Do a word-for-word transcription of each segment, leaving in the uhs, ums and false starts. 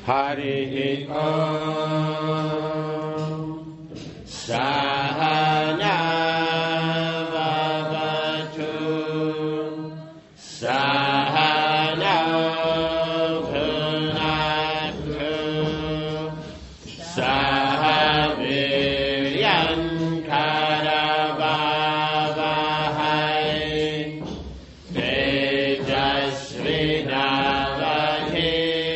Hari Om Sahana Vavatu Sahana Bhunaktu Sahaviryan Karavavahai Tejasvinavadhi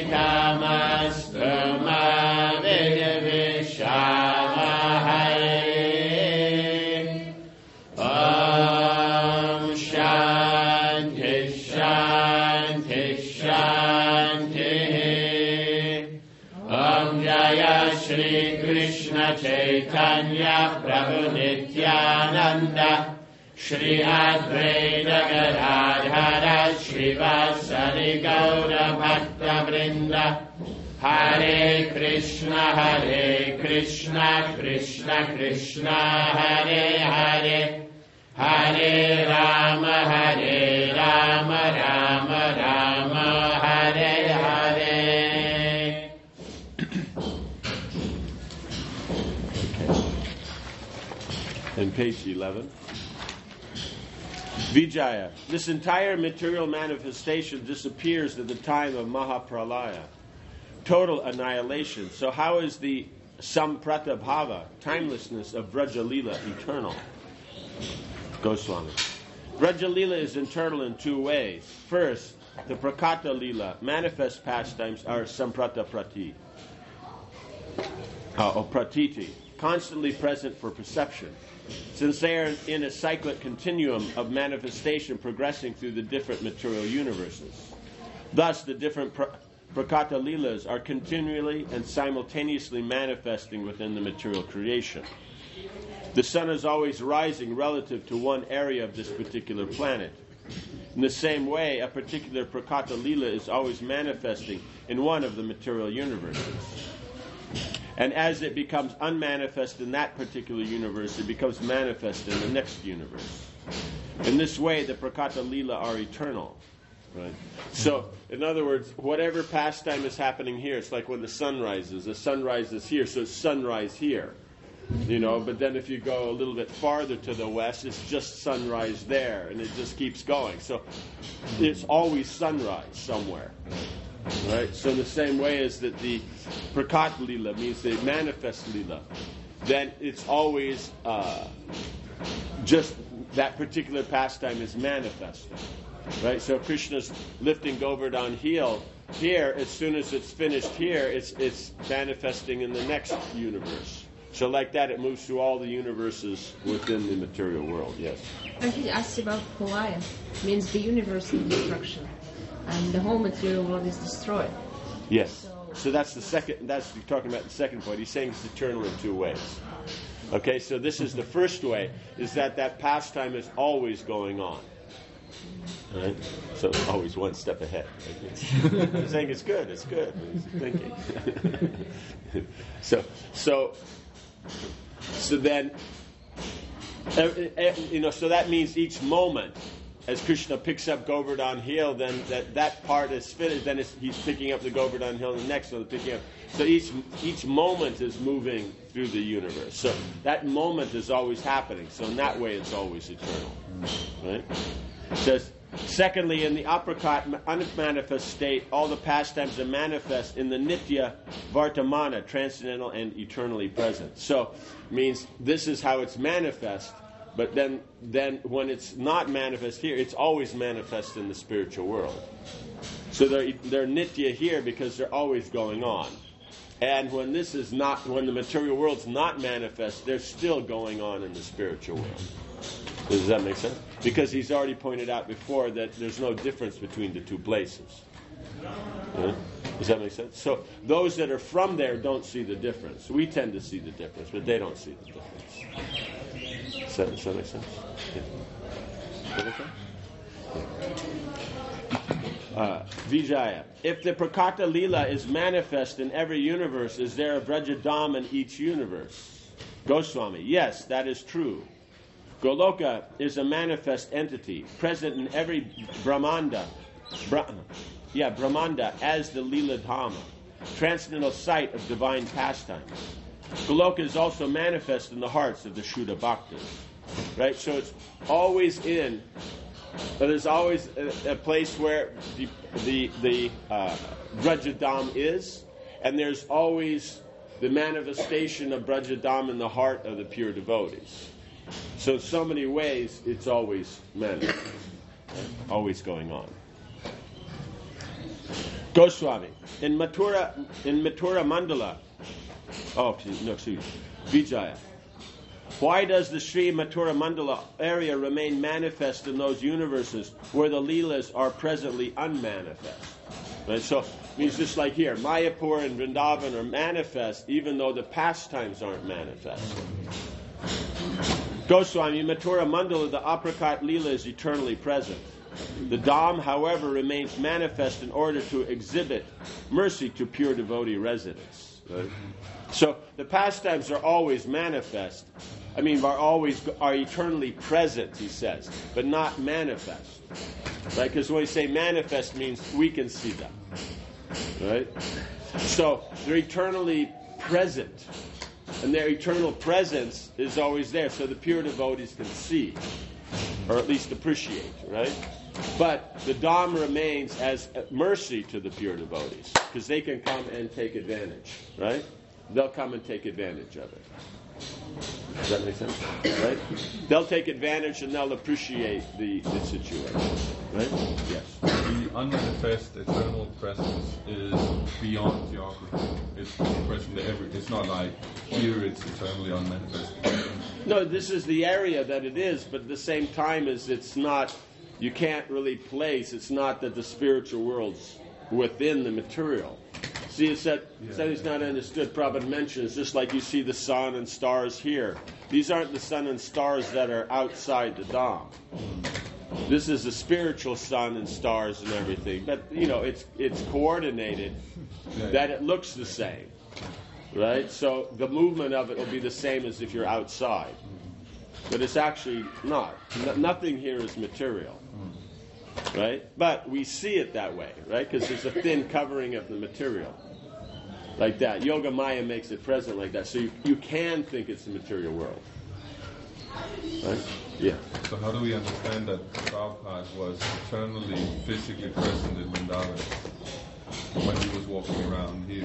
Chaitanya Prabhu Nityananda Shri Advaita Gadadhara Srivasadi Gaura Bhakta Vrinda Hare Krishna Hare Krishna Krishna Krishna Hare Hare Hare Rama Hare Rama Rama Rama Hare Hare. And page eleven. Vijaya. This entire material manifestation disappears at the time of Mahapralaya, total annihilation. So how is the Samprata Bhava, timelessness of Vrajalila, eternal? Goswami. Vrajalila is internal in two ways. First, the Prakata Lila, manifest pastimes, are Samprata Prati, uh, or Pratiti, constantly present for perception, since they are in a cyclic continuum of manifestation progressing through the different material universes. Thus, the different pra- Prakata Leelas are continually and simultaneously manifesting within the material creation. The sun is always rising relative to one area of this particular planet. In the same way, a particular Prakata Leela is always manifesting in one of the material universes. And as it becomes unmanifest in that particular universe, it becomes manifest in the next universe. In this way, the Prakata Leela are eternal. Right? So, in other words, whatever pastime is happening here, it's like when the sun rises. The sun rises here, so it's sunrise here. You know, but then if you go a little bit farther to the west, it's just sunrise there, and it just keeps going. So, it's always sunrise somewhere. Right? So in the same way as that the Prakat Lila means the manifest Lila, then it's always uh, just that particular pastime is manifested. Right? So Krishna's lifting Govardhan heel here, as soon as it's finished here, it's it's manifesting in the next universe. So like that, it moves through all the universes within the material world. Yes? I think asked about Pralaya, means the universe in destruction. And the whole material world is destroyed. Yes. So, so that's the second, that's, you're talking about the second point. He's saying it's eternal in two ways. Okay, so this is the first way, is that that pastime is always going on. Right? So it's always one step ahead. Right? He's saying it's good, it's good. He's thinking. so, so, so then, uh, uh, you know, so that means each moment, as Krishna picks up Govardhan Hill, then that, that part is finished. Then it's, he's picking up the Govardhan Hill, and the next one picking up. So each each moment is moving through the universe. So that moment is always happening. So in that way, it's always eternal. Right? It says, secondly, in the aprakat unmanifest state, all the pastimes are manifest in the nitya vartamana, transcendental and eternally present. So it means this is how it's manifest. But then, then when it's not manifest here, it's always manifest in the spiritual world. So they're they're nitya here because they're always going on. And when this is not, when the material world's not manifest, they're still going on in the spiritual world. Does that make sense? Because he's already pointed out before that there's no difference between the two places. Yeah? Does that make sense? So those that are from there don't see the difference. We tend to see the difference, but they don't see the difference. Does that, does that make sense? Yeah. Does that make sense? Yeah. Uh, Vijaya. If the Prakata Lila is manifest in every universe, is there a Vrajadam in each universe? Goswami. Yes, that is true. Goloka is a manifest entity, present in every Brahmanda, Bra- yeah, Brahmanda as the Lila Dhamma. transcendental site of divine pastimes. Goloka is also manifest in the hearts of the Shuddha Bhaktas. Right? So it's always in, but there's always a, a place where the the, the uh, Brajadam is, and there's always the manifestation of Brajadam in the heart of the pure devotees. So in so many ways, it's always manifest, right? Always going on. Goswami, in Mathura, in Mathura Mandala, oh, no, excuse me, Vijaya. Why does the Sri Mathura Mandala area remain manifest in those universes where the Leelas are presently unmanifest? Right? So it means just like here, Mayapur and Vrindavan are manifest even though the pastimes aren't manifest. Goswami, in Mathura Mandala, the apricot Leela is eternally present. The Dham, however, remains manifest in order to exhibit mercy to pure devotee residents. Right? So the pastimes are always manifest. I mean, are always are eternally present, he says, but not manifest. Right? Because when we say manifest means we can see them. Right? So they're eternally present. And their eternal presence is always there, so the pure devotees can see, or at least appreciate, right? But the Dham remains as mercy to the pure devotees, because they can come and take advantage, right? They'll come and take advantage of it. Does that make sense? Right? They'll take advantage and they'll appreciate the, the situation. Right? Yes. The unmanifest eternal presence is beyond geography. It's present to every. It's not like here it's eternally unmanifest. No, this is the area that it is, but at the same time as it's not, you can't really place, it's not that the spiritual world's within the material. See, it's that yeah, something's yeah. not understood. Prabhupada mentions, just like you see the sun and stars here. These aren't the sun and stars that are outside the Dham. This is the spiritual sun and stars and everything. But, you know, it's it's coordinated yeah, that yeah. it looks the same. Right? So the movement of it will be the same as if you're outside. But it's actually not. No, nothing here is material. Right? But we see it that way, right? Because there's a thin covering of the material. Like that. Yoga Maya makes it present like that. So you, you can think it's the material world. Right? Yeah. So how do we understand that Prabhupada was eternally, physically present in Vrindavan when he was walking around here?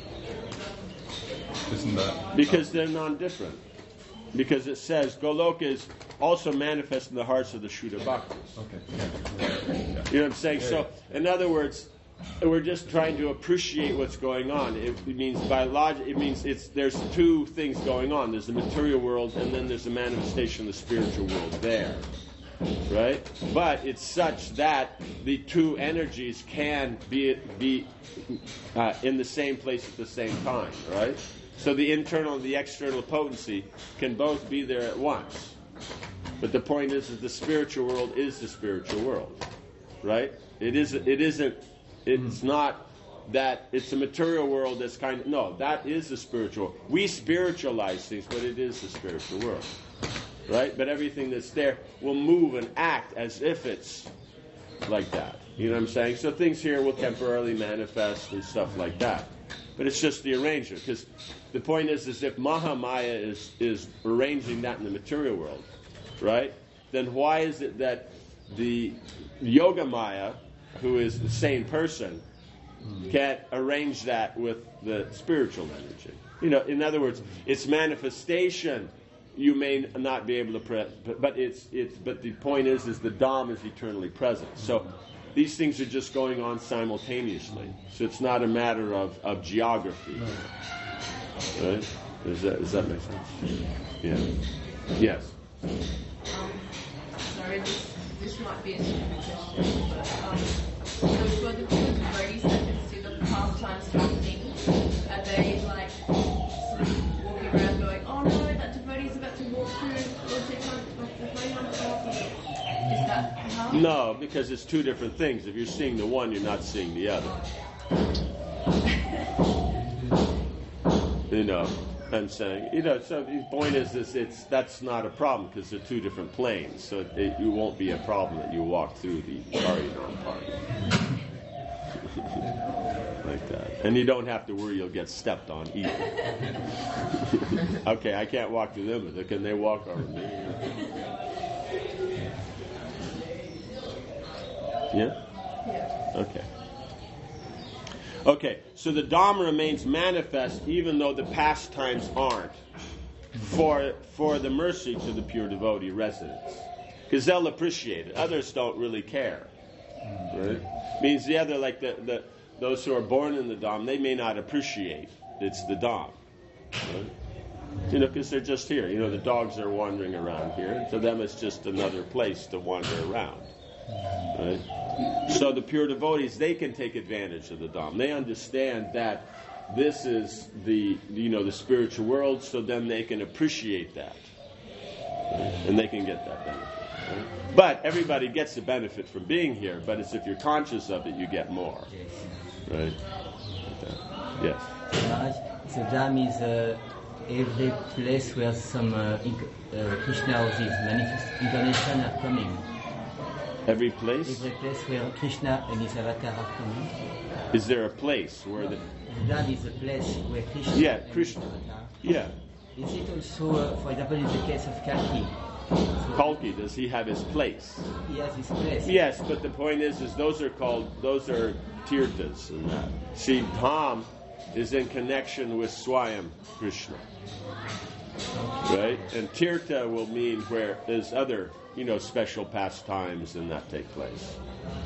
Isn't that... Because they're non-different. Because it says Goloka is also manifest in the hearts of the Shuddha Bhaktas. Okay. Yeah. You know what I'm saying? Yeah. So, in other words, we're just trying to appreciate what's going on. It, it means by logic, it means it's there's two things going on. There's the material world, and then there's the manifestation of the spiritual world there. Right? But it's such that the two energies can be be uh, in the same place at the same time. Right? So the internal and the external potency can both be there at once. But the point is that the spiritual world is the spiritual world, right? It isn't. It isn't. It's not that it's a material world that's kind of no. That is the spiritual. We spiritualize things, but it is the spiritual world, right? But everything that's there will move and act as if it's like that. You know what I'm saying? So things here will temporarily manifest and stuff like that. But it's just the arrangement, because the point is, is if Mahamaya is is arranging that in the material world, right? Then why is it that the Yoga Maya, who is the same person, can't arrange that with the spiritual energy? You know, in other words, its manifestation you may not be able to, pre- but it's it's. But the point is, is the Dham is eternally present. So these things are just going on simultaneously. So it's not a matter of, of geography. Right? Does that, does that make sense? Yeah. Yes. Um, sorry, this, this might be a stupid question, but um, so for the two devotees that can see the pastimes happening, are they like sort of walking around going, oh no, that devotee's about to walk through Lord Chaitanya, the Holy Path? Is that how? No, because it's two different things. If you're seeing the one, you're not seeing the other. You know, I'm saying, you know, so the point is, is it's that's not a problem because they're two different planes. So it, it won't be a problem that you walk through the Ariadon part. Like that. And you don't have to worry you'll get stepped on either. Okay, I can't walk to them, but can they walk over me? Yeah? Yeah. Okay. Okay, so the Dham remains manifest even though the pastimes aren't for, for the mercy to the pure devotee residents. Because they'll appreciate it. Others don't really care. Right? Means the other, like the, the those who are born in the Dham, they may not appreciate it's the Dham. Right? You know, because they're just here. You know, the dogs are wandering around here. To them, it's just another place to wander around. Right? So the pure devotees, they can take advantage of the Dham. They understand that this is the, you know, the spiritual world, so then they can appreciate that. Right? And they can get that benefit. Right? But everybody gets the benefit from being here, but it's if you're conscious of it, you get more. Right? Okay. Yes. Maharaj, so Dham is uh, every place where some uh, inc- uh, Krishna or his manifest incarnation are coming. Every place? Every place where Krishna and his avatar are coming. Is there a place where the... Dham is a place where Krishna Yeah, and Krishna. his avatar. Yeah. Is it also, uh, for example, in the case of Kalki? So Kalki, does he have his place? he has his place. Yes, but the point is, is those are called, those are tirthas in that. See, Dham is in connection with Swayam Krishna. Right? And tirtha will mean where there's other, you know, special pastimes and that take place.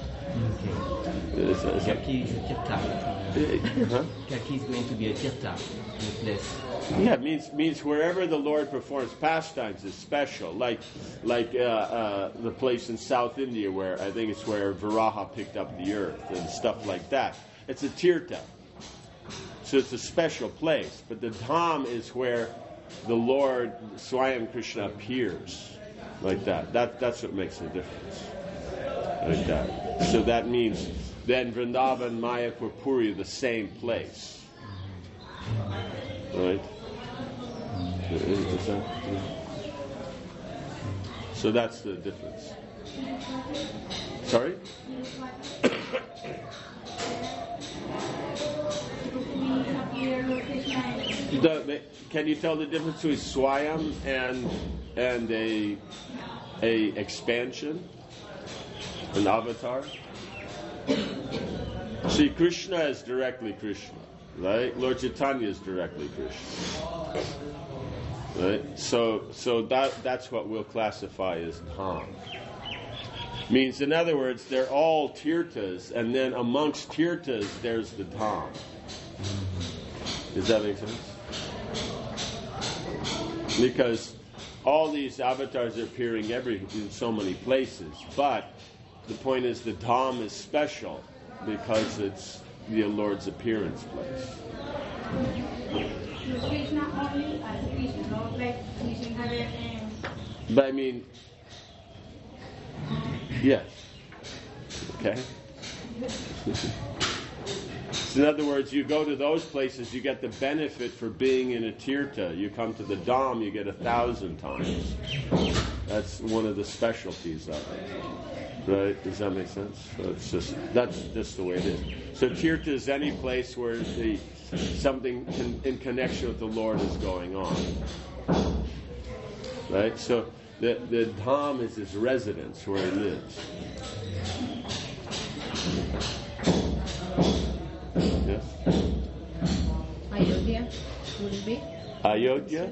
Okay. Is, is that, Kalki is a tirtha. huh? Kalki is going to be a tirtha, a place. Yeah, it means means wherever the Lord performs pastimes is special. Like like uh, uh, the place in South India where I think it's where Varaha picked up the earth and stuff like that. It's a tirtha. So it's a special place. But the Dham is where the Lord, Swayam Krishna, appears. Like that. That that's what makes the difference. Like that. So that means then Vrindavan and Mayapur Puri are the same place. Right? Is that, yeah. So that's the difference. Sorry? The, can you tell the difference between Swayam and and a a expansion, an avatar? See, Krishna is directly Krishna. Right? Lord Chaitanya is directly Krishna. Right? So so that that's what we'll classify as Dham. Means, in other words, they're all tirthas, and then amongst tirthas, there's the Dham. Does that make sense? Because all these avatars are appearing every in so many places, but the point is the Dham is special because it's the Lord's appearance place. Krishna only as Krishna, not like Krishna and... But I mean, yes. Okay? So in other words, you go to those places, you get the benefit for being in a tirtha. You come to the Dham, you get a thousand times. That's one of the specialties of it. Right? Does that make sense? So it's just that's just the way it is. So tirtha is any place where the something con, in connection with the Lord is going on. Right? So the the Dham is his residence where he lives. Yes. Ayodhya would it be? Ayodhya.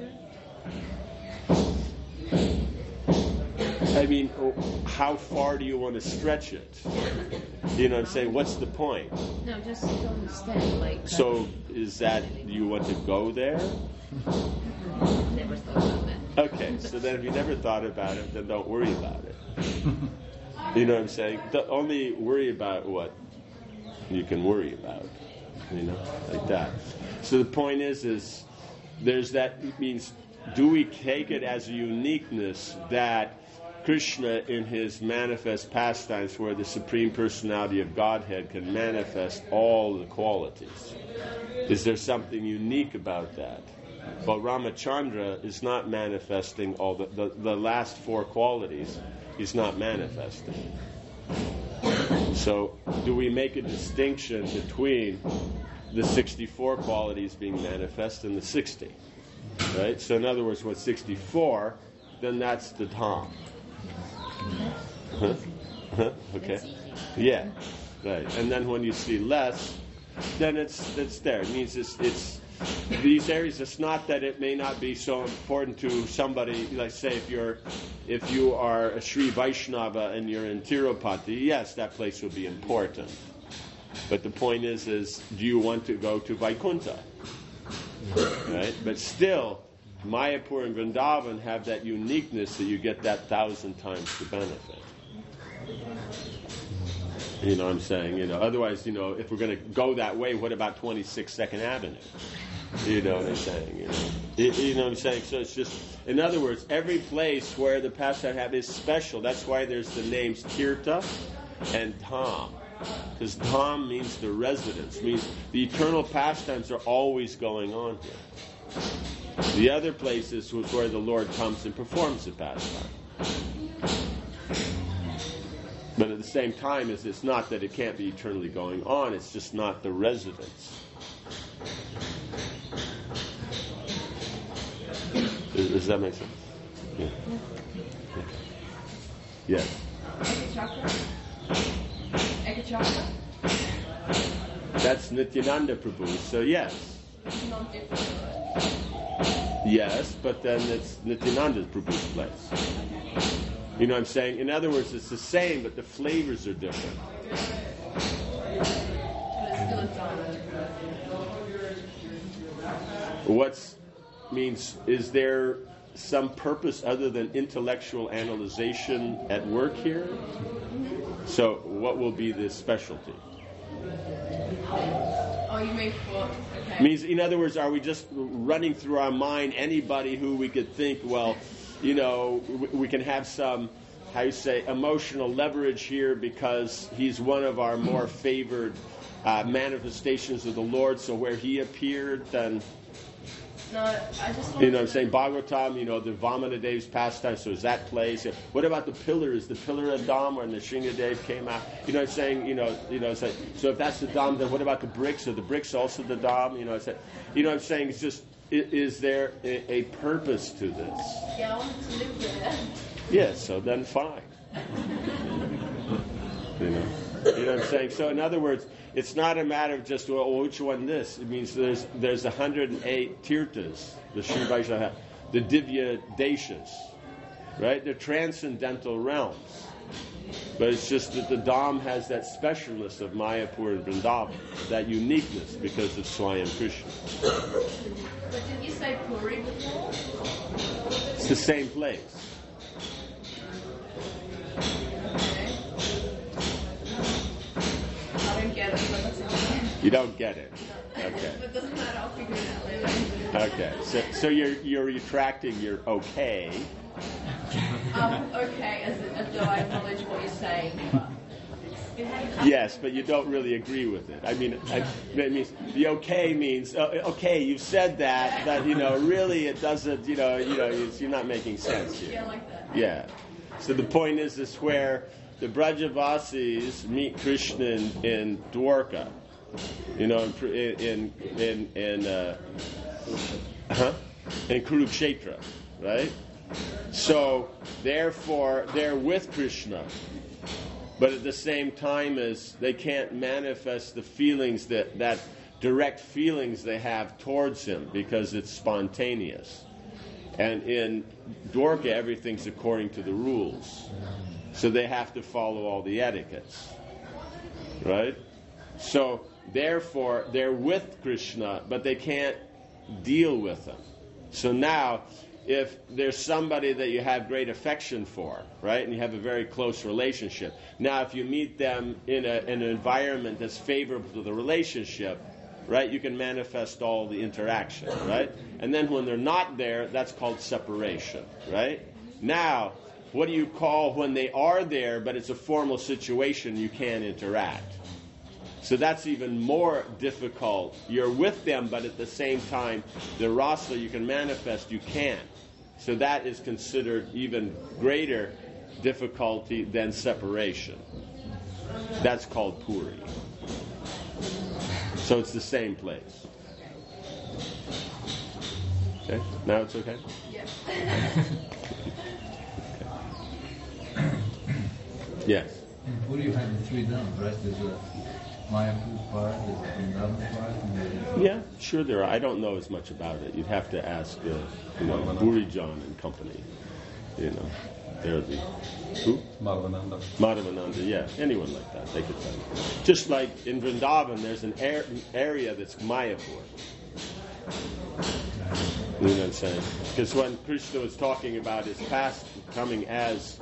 I mean, how far do you want to stretch it? You know what I'm saying? What's the point? No, just to understand, like... So, is that, you want to go there? Never thought about that. Okay, so then if you never thought about it, then don't worry about it. You know what I'm saying? Don't only worry about what you can worry about. You know, like that. So the point is, is there's that, it means, do we take it as a uniqueness that Krishna in his manifest pastimes where the Supreme Personality of Godhead can manifest all the qualities? Is there something unique about that? But Ramachandra is not manifesting all the, the, the last four qualities. He's not manifesting. So do we make a distinction between the sixty-four qualities being manifest in the sixty. Right? So in other words, what's sixty-four, then that's the Tom. Huh? Huh? Okay. Yeah. Right. And then when you see less, then it's it's there. It means it's it's these areas. It's not that it may not be so important to somebody. Like say if you're if you are a Sri Vaishnava and you're in Tirupati, yes, that place will be important. But the point is, is do you want to go to Vaikuntha? Right? But still, Mayapur and Vrindavan have that uniqueness that you get that thousand times the benefit. You know what I'm saying? You know, otherwise, you know, if we're going to go that way, what about twenty-six Second Avenue? You know what I'm saying? You know, you, you know what I'm saying? So it's just, in other words, every place where the pastime have is special. That's why there's the names Tirtha and Dham. Because Dham means the residence, means the eternal pastimes are always going on here. The other places was where the Lord comes and performs the pastime. But at the same time, is it's not that it can't be eternally going on, it's just not the residence. Does, does that make sense? Yeah. Yeah. Yes. Ekachakra? Ekachakra? That's Nityananda Prabhu, so yes. It's not different. Yes, but then it's Nityananda Prabhu's place. You know what I'm saying? In other words, it's the same, but the flavors are different. But it's still a Dharma. What's means is there some purpose other than intellectual analyzation at work here? So what will be the specialty? Oh, you mean for, okay. Means, in other words, are we just running through our mind anybody who we could think, well, you know, we, we can have some, how you say, emotional leverage here because he's one of our more favored uh, manifestations of the Lord, so where he appeared, then... No, I just want You know what I'm to- saying? Bhagavatam, you know, the Vamanadev's pastime, so is that place. What about the pillar? Is the pillar a Dham when the Shringadev came out? You know what I'm saying? You know, you know, it's like, so if that's the Dham, then what about the bricks? Are the bricks also the Dham? You know, it's like, you know what I'm saying? It's just, is, is there a, a purpose to this? Yeah, I want to live there. Yes, so then fine. You know, you know what I'm saying? So in other words, it's not a matter of just, well, which one this? It means there's there's one hundred eight tirthas, the Sri Vaishnava, the Divya Deshas, right? They're transcendental realms. But it's just that the Dham has that specialness of Mayapur and Vrindavan, that uniqueness because of Swayam Krishna. But did you say Puri before? It's the same place. Okay. I don't get it, but that's okay. You don't get it. Okay. But doesn't matter, I'll figure it out later. Okay. So so you're you're retracting your okay. Um, okay, as, as though I acknowledge what you're saying, but... Yes, but you don't really agree with it. I mean, I, it means the okay means uh, okay. You've said that, but you know, really, it doesn't. You know, you know, it's, you're not making sense here. Yeah, like that. Yeah. So the point is, is where the Brajavasis meet Krishna in, in Dwarka. You know, in in in, in uh, huh? in Kurukshetra, right? So therefore, they're with Krishna. But at the same time as they can't manifest the feelings that, that direct feelings they have towards him because it's spontaneous. And in Dwarka, everything's according to the rules. So they have to follow all the etiquettes. Right? So therefore, they're with Krishna, but they can't deal with him. So now, if there's somebody that you have great affection for, right, and you have a very close relationship. Now, if you meet them in, a, in an environment that's favorable to the relationship, right, you can manifest all the interaction, right? And then when they're not there, that's called separation, right? Now, what do you call when they are there, but it's a formal situation, you can't interact? So that's even more difficult. You're with them, but at the same time, the rasa you can manifest, you can't. So that is considered even greater difficulty than separation. That's called Puri. So it's the same place. Okay? Now it's okay? Yeah. Yes. In Puri you have the three dams, right? There's a Mayapur part, there's a Vrindavan part, and there's a... Yeah, sure there are. I don't know as much about it. You'd have to ask, uh, you know, Buri John and company. You know, they're the who? Madhavananda. Madhavananda, yeah, anyone like that, they could tell you. Just like in Vrindavan, there's an air, area that's Mayapur. You know what I'm saying? Because when Krishna was talking about his past coming as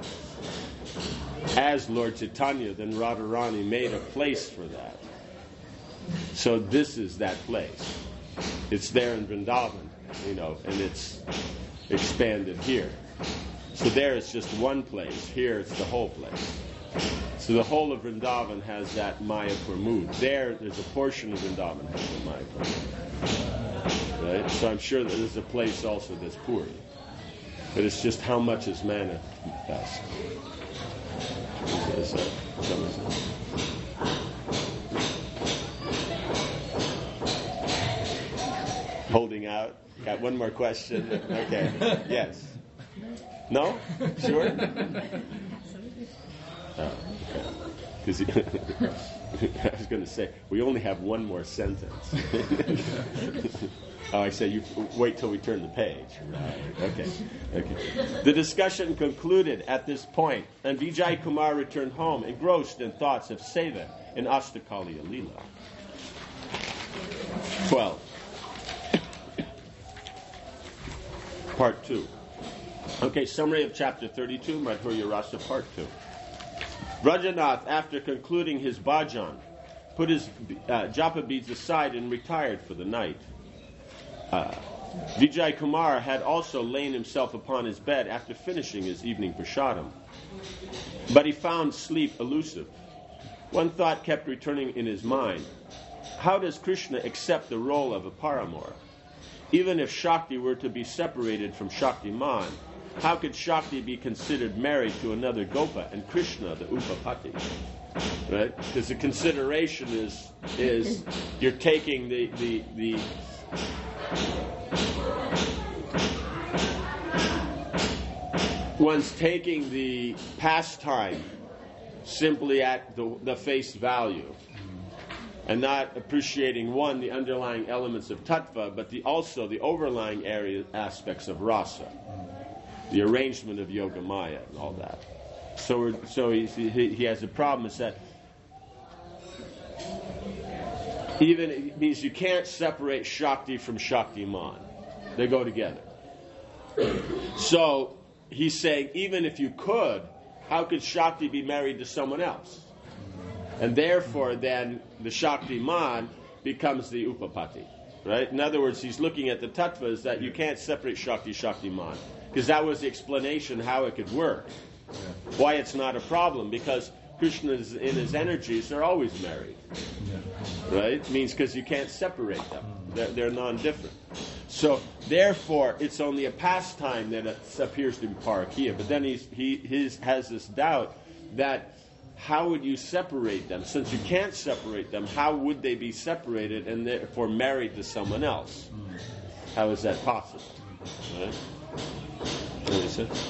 as Lord Chaitanya, then Radharani made a place for that. So this is that place. It's there in Vrindavan, you know, and it's expanded here. So there it's just one place. Here it's the whole place. So the whole of Vrindavan has that Mayapur mood. There, there's a portion of Vrindavan that has the Mayapur mood. Right? So I'm sure that there's a place also that's Puri. But it's just how much is manifest. So, so, holding out. Got one more question. Okay. Yes. No? Sure? Oh, okay. Because I was going to say, we only have one more sentence. Oh, I say, you wait till we turn the page. Right. Okay. Okay. The discussion concluded at this point, and Vijay Kumar returned home, engrossed in thoughts of Seva in Ashtakaliya Leela. twelve. Part two. Okay, summary of chapter thirty-two, Madhurya Rasa, part two. Rajanath, after concluding his bhajan, put his uh, japa beads aside and retired for the night. Uh, Vijay Kumar had also lain himself upon his bed after finishing his evening prasadam. But he found sleep elusive. One thought kept returning in his mind. How does Krishna accept the role of a paramour? Even if Shakti were to be separated from Shaktiman, how could Shakti be considered married to another Gopa and Krishna the Upapati? Right? Because the consideration is is you're taking the the the one's taking the pastime simply at the, the face value and not appreciating, one, the underlying elements of tattva, but the also the overlying area aspects of rasa, the arrangement of yoga maya and all that. So we're, so he, he he has a problem. Is that even it means you can't separate Shakti from Shaktiman. They go together. So he's saying, even if you could, how could Shakti be married to someone else? And therefore, then, the Shaktiman becomes the Upapati. Right? In other words, he's looking at the tattvas that you can't separate Shakti, Shaktiman. Because that was the explanation how it could work. Why it's not a problem. Because Krishna is in his energies, they're always married. Right? It means because you can't separate them. They're, they're non-different. So, therefore, it's only a pastime that it appears to be parakiya. But then he's, he his, has this doubt that how would you separate them? Since you can't separate them, how would they be separated and therefore married to someone else? How is that possible? Right? What he said?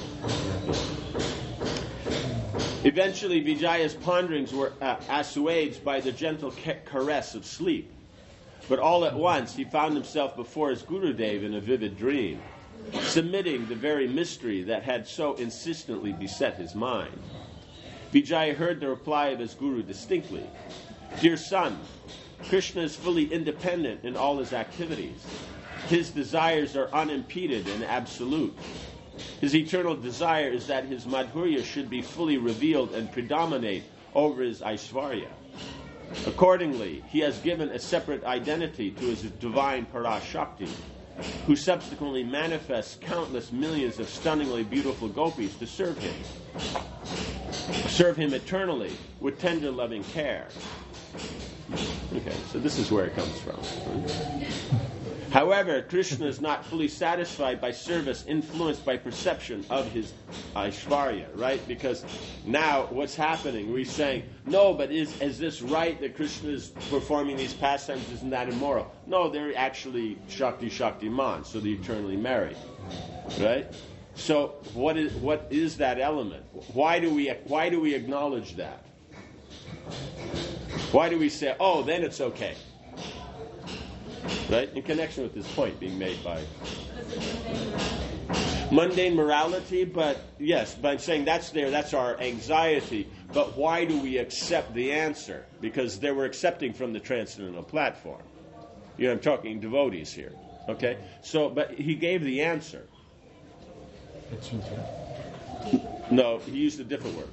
Eventually, Vijaya's ponderings were uh, assuaged by the gentle ca- caress of sleep. But all at once, he found himself before his Gurudev in a vivid dream, submitting the very mystery that had so insistently beset his mind. Vijaya heard the reply of his Guru distinctly. Dear son, Krishna is fully independent in all his activities. His desires are unimpeded and absolute. His eternal desire is that his Madhurya should be fully revealed and predominate over his Aishvarya. Accordingly, he has given a separate identity to his divine Parashakti, who subsequently manifests countless millions of stunningly beautiful gopis to serve him. Serve him eternally with tender loving care. Okay, so this is where it comes from. However, Krishna is not fully satisfied by service influenced by perception of his Aishvarya, right? Because now what's happening? We're saying, no, but is, is this right that Krishna is performing these pastimes? Isn't that immoral? No, they're actually Shakti Shakti Man, so they're eternally married, right? So what is what is that element? Why do we why do we acknowledge that? Why do we say, oh, then it's okay? Right? In connection with this point being made by mundane morality, but yes, by saying that's there, that's our anxiety. But why do we accept the answer? Because they were accepting from the transcendental platform. You know, I'm talking devotees here. Okay? So, but he gave the answer. No, he used a different word.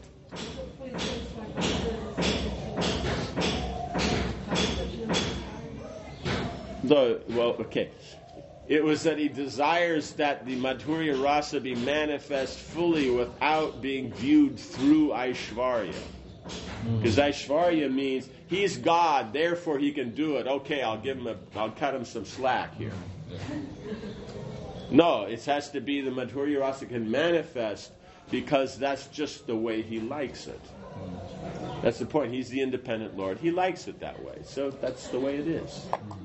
The, well, okay. It was that he desires that the Madhurya Rasa be manifest fully without being viewed through Aishvarya. Because mm. Aishvarya means he's God, therefore he can do it. Okay, I'll give him a, I'll cut him some slack here. No, it has to be the Madhurya Rasa can manifest because that's just the way he likes it. That's the point. He's the independent Lord. He likes it that way. So that's the way it is.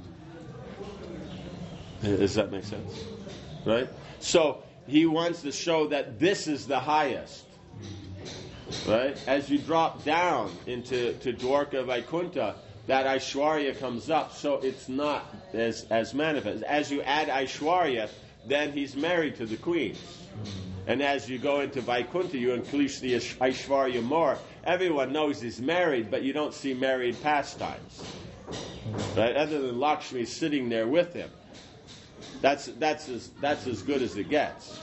Does that make sense? Right? So he wants to show that this is the highest. Right? As you drop down into to Dwarka Vaikuntha, that Aishwarya comes up, so it's not as, as manifest. As you add Aishwarya, then he's married to the queens. And as you go into Vaikuntha, you increase the Aishwarya more. Everyone knows he's married, but you don't see married pastimes. Right? Other than Lakshmi sitting there with him. That's that's as that's as good as it gets.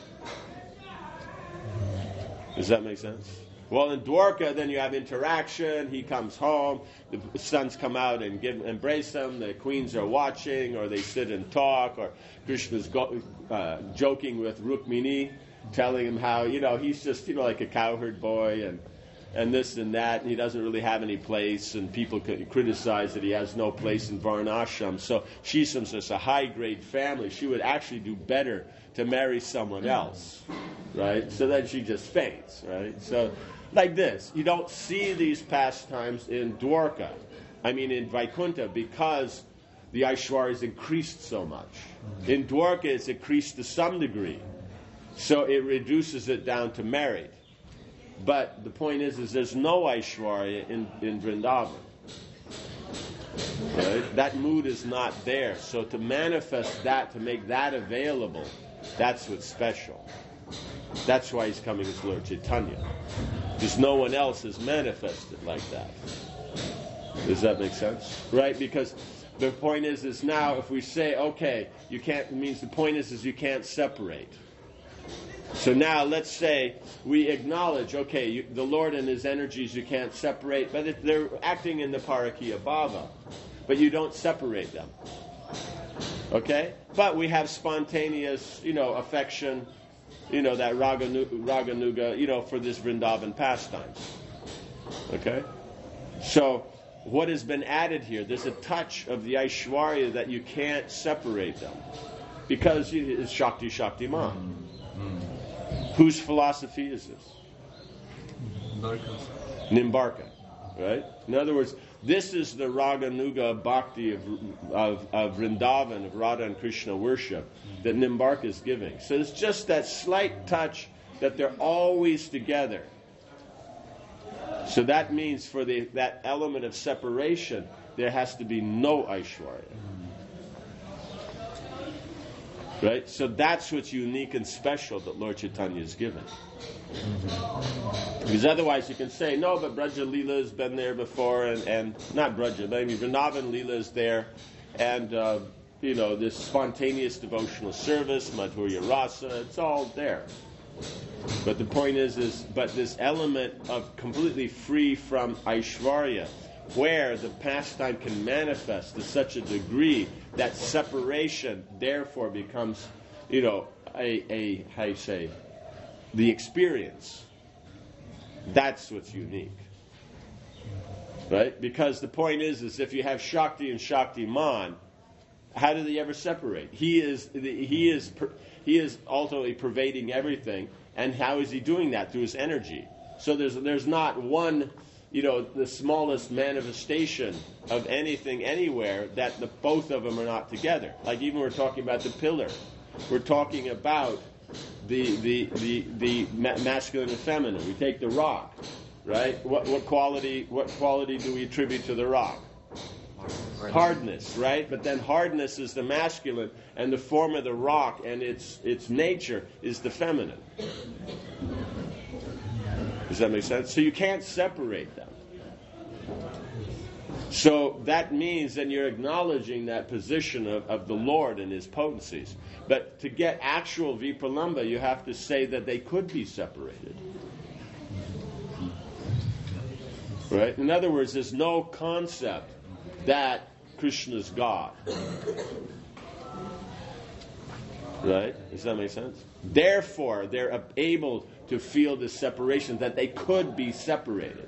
Does that make sense? Well, in Dwarka, then you have interaction. He comes home. The sons come out and give, embrace him. The queens are watching, or they sit and talk. Or Krishna's go, uh, joking with Rukmini, telling him how you know he's just you know like a cowherd boy and and this and that, and he doesn't really have any place. And people criticize that he has no place in Varnashram. So she's from such a high-grade family. She would actually do better to marry someone else, right? So then she just faints, right? So. Like this, you don't see these pastimes in Dwarka, I mean in Vaikuntha, because the Aishwarya is increased so much. In Dwarka, it's increased to some degree, so it reduces it down to married. But the point is, is there's no Aishwarya in, in Vrindavan. Right? That mood is not there. So to manifest that, to make that available, that's what's special. That's why he's coming as Lord Chaitanya. Because no one else is manifested like that. Does that make sense? Right? Because the point is, is now if we say, okay, you can't, it means the point is, is you can't separate. So now let's say we acknowledge, okay, you, the Lord and His energies you can't separate, but if they're acting in the Parakiya Bhava, but you don't separate them. Okay? But we have spontaneous, you know, affection, you know, that Raganuga, you know, for this Vrindavan pastimes. Okay? So, what has been added here? There's a touch of the Aishwarya that you can't separate them. Because it's Shakti Shakti Man. Mm. Whose philosophy is this? Nimbarka's. Nimbarka. Right? In other words, this is the Raganuga Bhakti of, of, of Vrindavan, of Radha and Krishna worship, that Nimbarka is giving. So it's just that slight touch that they're always together. So that means for the that element of separation, there has to be no Aishwarya. Right? So that's what's unique and special that Lord Chaitanya is given. Because otherwise you can say, no, but Braja Leela has been there before, and, and not Braja, but I mean Vrindavan Leela is there, and, uh, you know, this spontaneous devotional service, Madhurya Rasa, it's all there. But the point is, is, but this element of completely free from Aishwarya, where the pastime can manifest to such a degree that separation therefore becomes, you know, a, a how you say, the experience. That's what's unique. Right? Because the point is, is if you have Shakti and Shakti Man, how do they ever separate? He is he is he is ultimately pervading everything, and how is he doing that? Through his energy. So there's there's not one, you know, the smallest manifestation of anything anywhere that the both of them are not together. Like even we're talking about the pillar, we're talking about the the the the ma- masculine and feminine. We take the rock, right? What what quality what quality do we attribute to the rock? Hardness, right? But then hardness is the masculine, and the form of the rock and its its nature is the feminine. Does that make sense? So you can't separate them. So that means then you're acknowledging that position of, of the Lord and his potencies. But to get actual Vipralambha, you have to say that they could be separated. Right? In other words, there's no concept that Krishna's God. Right? Does that make sense? Therefore, they're able to feel the separation, that they could be separated.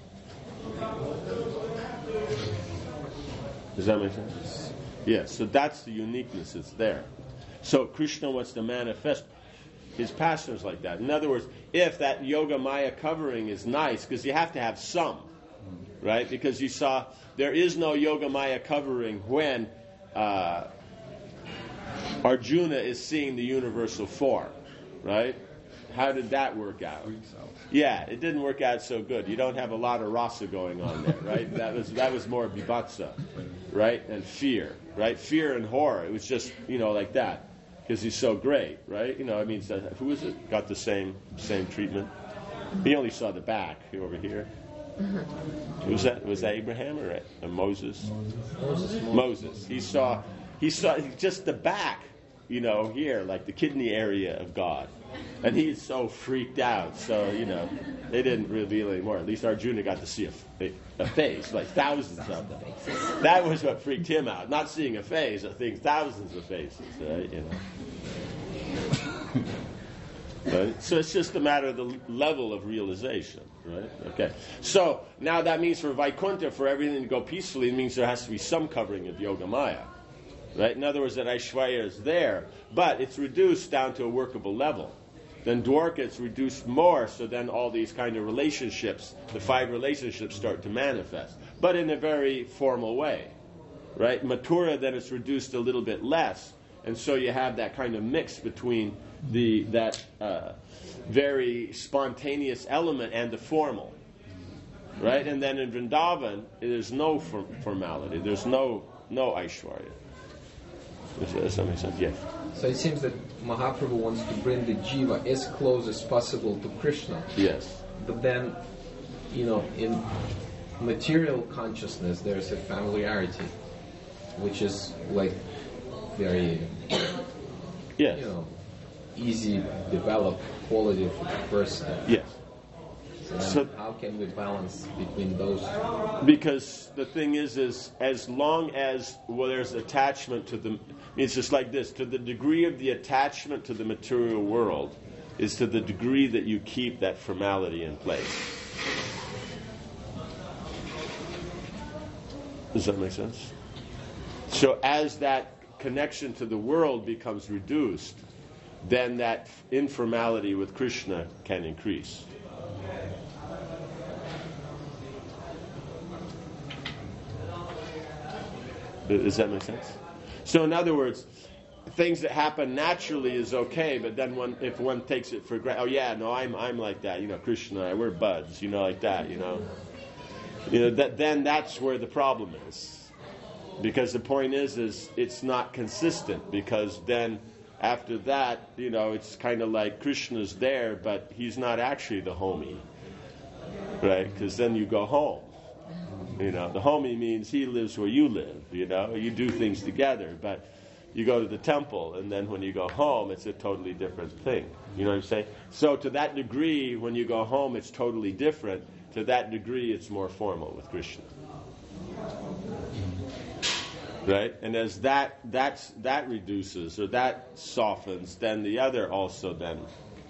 Does that make sense? Yes, so that's the uniqueness that's there. So Krishna wants to manifest his pastimes like that. In other words, if that Yoga Maya covering is nice, because you have to have some, right? Because you saw there is no Yoga Maya covering when uh, Arjuna is seeing the universal form, right? How did that work out? Yeah, it didn't work out so good. You don't have a lot of rasa going on there, right? That was that was more vibhatsa, right? And fear, right? Fear and horror. It was just, you know, like that. Because he's so great, right? You know, I mean, who is it? Got the same same treatment? He only saw the back over here. Was that was that Abraham or, or Moses? Moses. Moses. He saw he saw just the back, you know, here, like the kidney area of God. And he's so freaked out. So, you know, they didn't reveal anymore. At least Arjuna got to see a, a face, like thousands of them. That was what freaked him out. Not seeing a face, I think thousands of faces, right? You know. Right? So it's just a matter of the level of realization, right? Okay. So now that means for Vaikuntha, for everything to go peacefully, it means there has to be some covering of Yoga Maya. Right? In other words, that Aishwarya is there, but it's reduced down to a workable level. Then Dwarka, it's reduced more, so then all these kind of relationships, the five relationships start to manifest, but in a very formal way. Right? Mathura, then it's reduced a little bit less, and so you have that kind of mix between the that uh, very spontaneous element and the formal. Right? And then in Vrindavan, there's no form- formality. There's no no Aishwarya. Does that make sense? Yes. So it seems that Mahaprabhu wants to bring the jiva as close as possible to Krishna. Yes. But then, you know, in material consciousness, there's a familiarity, which is like very, yes. you know, easy developed quality of a person. Yes. So, So, how can we balance between those? because the thing is, is as long as well, there's attachment to the, it's just like this, to the degree of the attachment to the material world is to the degree that you keep that formality in place. Does that make sense? So as that connection to the world becomes reduced, then that informality with Krishna can increase. Does that make sense? So in other words, things that happen naturally is okay, but then one, if one takes it for granted, oh yeah, no, I'm I'm like that, you know, Krishna and I, we're buds, you know, like that, you know. You know, that then that's where the problem is. Because the point is, is it's not consistent, because then after that, you know, it's kind of like Krishna's there, but he's not actually the homie. Right? Because then you go home. You know, the homie means he lives where you live, you know, you do things together, but you go to the temple, and then when you go home, it's a totally different thing. You know what I'm saying? So to that degree, when you go home, it's totally different. To that degree, it's more formal with Krishna. Right? And as that that's, that reduces, or that softens, then the other also then.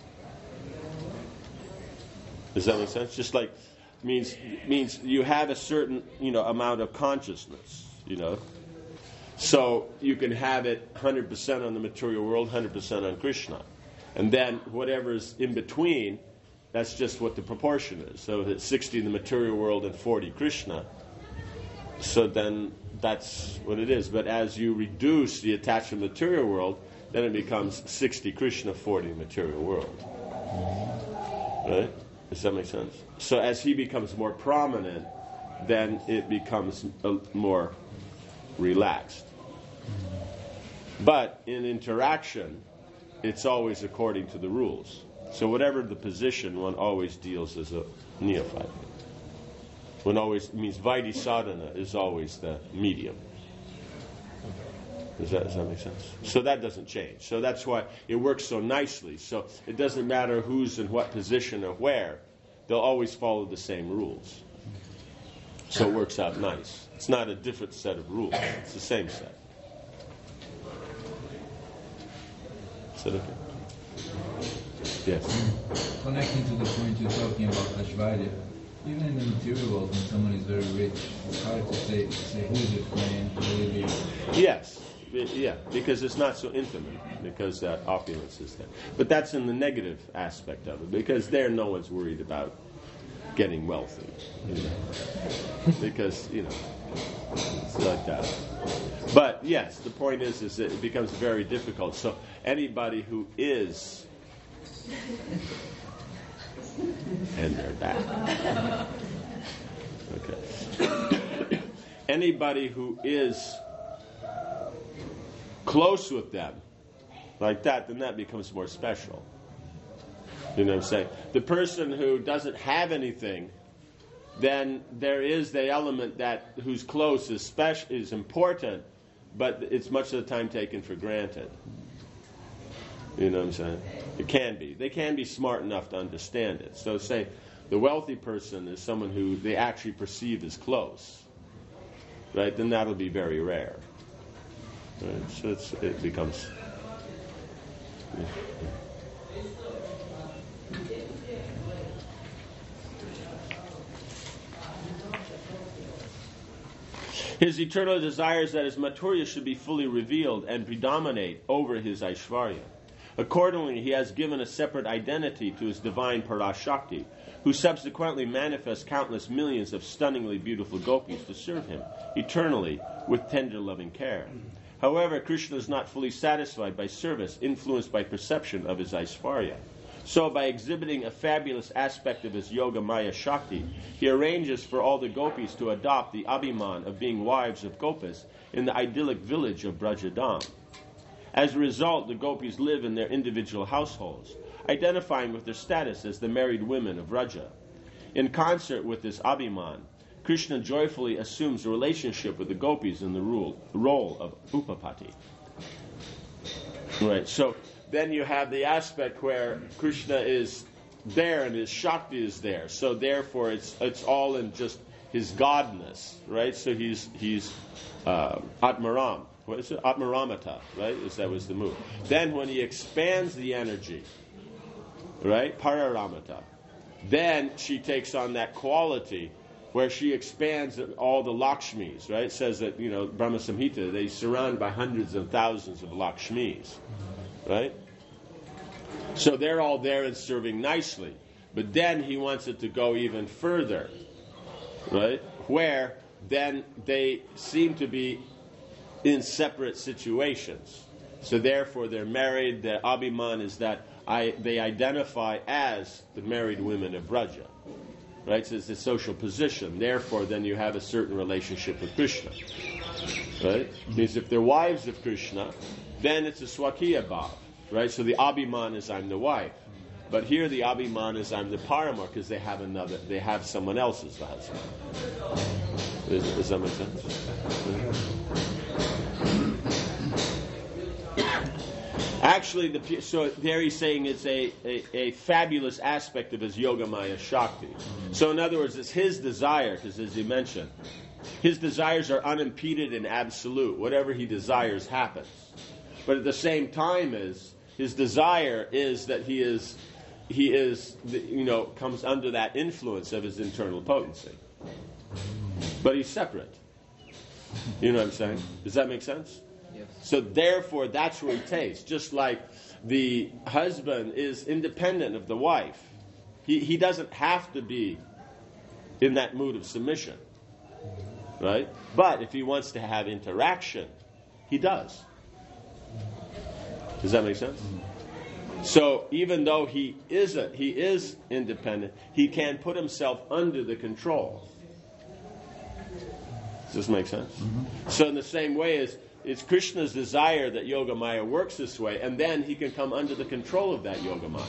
Does that make sense? Just like, means means you have a certain, you know, amount of consciousness, you know. So you can have it one hundred percent on the material world, one hundred percent on Krishna. And then whatever's in between, that's just what the proportion is. So if it's sixty in the material world and forty Krishna, so then that's what it is. But as you reduce the attachment to the material world, then it becomes sixty Krishna, forty material world. Right? Does that make sense? So as he becomes more prominent, then it becomes a, more relaxed. But in interaction, it's always according to the rules. So whatever the position, one always deals as a neophyte. One always means Vaidhi sadhana is always the medium. Does that, does that make sense? So that doesn't change. So that's why it works so nicely. So it doesn't matter who's in what position or where. They'll always follow the same rules. So it works out nice. It's not a different set of rules. It's the same set. Is that okay? Yes. Connecting to the point you're talking about Aishwarya, even in the material world, when someone is very rich, it's hard to say, say who is it playing, who it is. Yes. Yeah, because it's not so intimate, because that opulence is there. But that's in the negative aspect of it, because there no one's worried about getting wealthy. You know? Because, you know, it's like that. But yes, the point is, is that it becomes very difficult. So anybody who is, and they're back. Okay. Anybody who is close with them, like that, then that becomes more special. You know what I'm saying? The person who doesn't have anything, then there is the element that who's close is special, is important, but it's much of the time taken for granted. You know what I'm saying? It can be. They can be smart enough to understand it. So say the wealthy person is someone who they actually perceive as close, right? Then that'll be very rare. Right? So it's, it becomes... Yeah. His eternal desires that his Maturya should be fully revealed and predominate over his Aishwarya. Accordingly, he has given a separate identity to his divine Parashakti, who subsequently manifests countless millions of stunningly beautiful gopis to serve him eternally with tender loving care. However, Krishna is not fully satisfied by service influenced by perception of his Aishwarya. So, by exhibiting a fabulous aspect of his Yoga Maya Shakti, he arranges for all the gopis to adopt the abhiman of being wives of gopas in the idyllic village of Brajadam. As a result, the gopis live in their individual households, identifying with their status as the married women of Vraja. In concert with this abhiman, Krishna joyfully assumes a relationship with the gopis in the role, role of Upapati. Right, so then you have the aspect where Krishna is there and his Shakti is there. So therefore it's it's all in just his godness, right? So he's he's uh, Atmaram. What is it? Atmaramata, right? Is that was the move. Then when he expands the energy, right? Pararamata. Then she takes on that quality where she expands all the Lakshmis, right? It says that, you know, Brahma Samhita, they surround by hundreds and thousands of Lakshmis. Right? So they're all there and serving nicely. But then he wants it to go even further. Right? Where then they seem to be in separate situations. So therefore they're married. Their abhiman is that I, they identify as the married women of Vraja. Right? So it's a social position. Therefore then you have a certain relationship with Krishna. Right? Means if they're wives of Krishna, then it's a Swakiya Bhav, right? So the abhiman is I'm the wife. But here the abhiman is I'm the paramar because they have another, they have someone else as the husband. Does, does that make sense? Actually, the, so there he's saying it's a, a, a fabulous aspect of his Yoga Maya Shakti. So in other words, it's his desire, because as he mentioned, his desires are unimpeded and absolute. Whatever he desires happens. But at the same time, is his desire is that he is, he is, you know, comes under that influence of his internal potency. But he's separate. You know what I'm saying? Does that make sense? Yes. So therefore, that's where he tastes. Just like the husband is independent of the wife. He, he doesn't have to be in that mood of submission. Right? But if he wants to have interaction, he does. Does that make sense? So even though he isn't, he is independent, he can put himself under the control. Does this make sense? Mm-hmm. So in the same way as it's Krishna's desire that Yogamaya works this way, and then he can come under the control of that Yogamaya.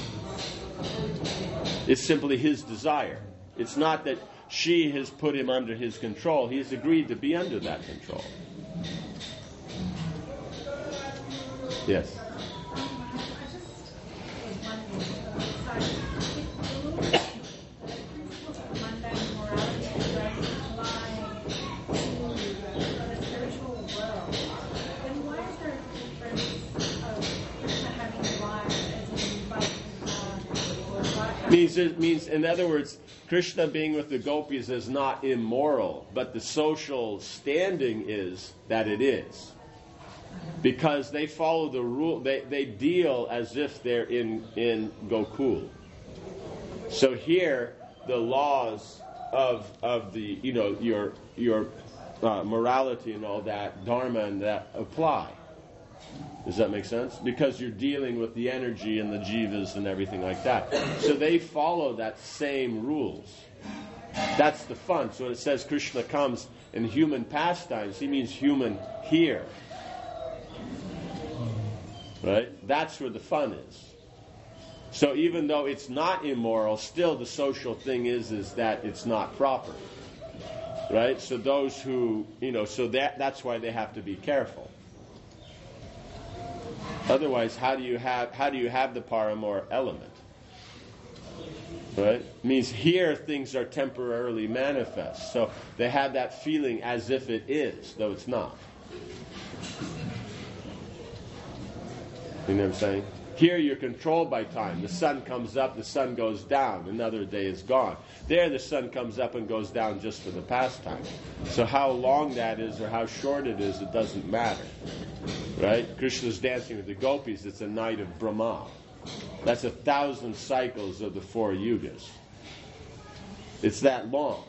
It's simply his desire. It's not that she has put him under his control. He's agreed to be under that control. Yes? Means, it means, in other words, Krishna being with the gopis is not immoral, but the social standing is that it is. Because they follow the rule, they, they deal as if they're in, in Gokul. So here, the laws of of the, you know, your your uh, morality and all that, dharma and that apply. Does that make sense? Because you're dealing with the energy and the jivas and everything like that. So they follow that same rules. That's the fun. So when it says Krishna comes in human pastimes, he means human here. Right? That's where the fun is. So even though it's not immoral, still the social thing is is that it's not proper. Right? So those who, you know, so that that's why they have to be careful. Otherwise, how do you have how do you have the paramor element? Right? It means here things are temporarily manifest. So they have that feeling as if it is, though it's not. You know what I'm saying? Here you're controlled by time. The sun comes up, the sun goes down, another day is gone. There the sun comes up and goes down just for the pastime. So how long that is or how short it is, it doesn't matter. Right? Krishna's dancing with the gopis, it's a night of Brahma. That's a thousand cycles of the four yugas. It's that long.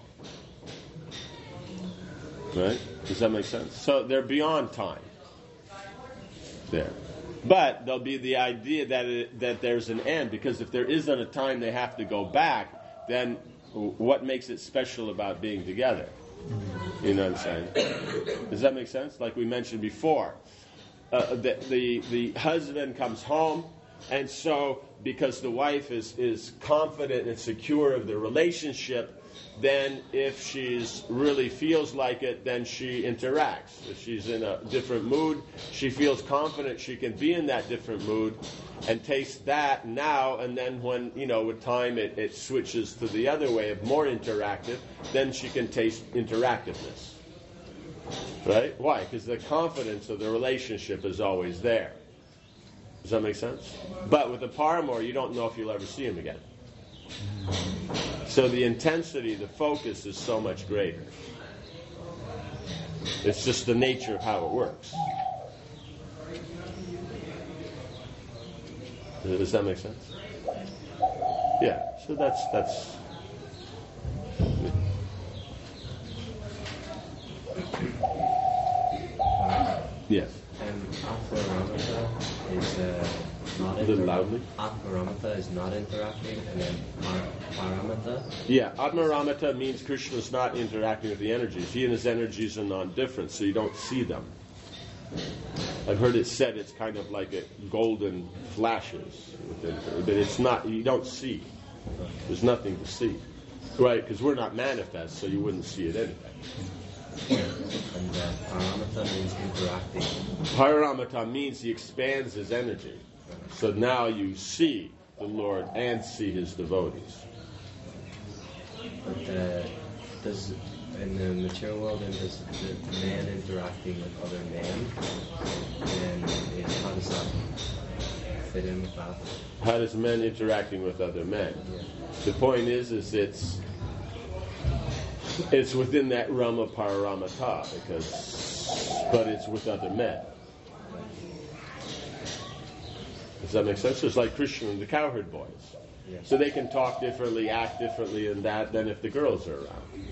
Right? Does that make sense? So they're beyond time. There. But there'll be the idea that it, that there's an end, because if there isn't a time they have to go back, then what makes it special about being together? You know what I'm saying? Does that make sense? Like we mentioned before, uh, the, the the husband comes home, and so because the wife is is confident and secure of the relationship, then if she's really feels like it, then she interacts. If she's in a different mood, she feels confident she can be in that different mood and taste that now, and then when, you know, with time it, it switches to the other way of more interactive, then she can taste interactiveness. Right? Why? Because the confidence of the relationship is always there. Does that make sense? But with a paramour, you don't know if you'll ever see him again. So the intensity, the focus is so much greater. It's just the nature of how it works. Does that make sense? Yeah. So that's that's. Yes. And Atmaramata is uh, not A little loudly. Atmaramata is not interacting, and then par- Paramata. Yeah, Atmaramata means Krishna's not interacting with the energies. He and his energies are non-different, so you don't see them. I've heard it said it's kind of like a golden flashes, but it's not. You don't see. There's nothing to see, right? Because we're not manifest, so you wouldn't see it anyway. And uh, Paramata means interacting. Paramata means he expands his energy. So now you see the Lord and see his devotees. But uh, does in the material world, and does the man interacting with other men, and is, how does that fit in with that? How does men interacting with other men? Yeah. The point is, is it's it's within that realm of Pararamata, because, but it's with other men. Does that make sense? It's like Krishna and the cowherd boys. Yes. So they can talk differently, act differently in that than if the girls are around.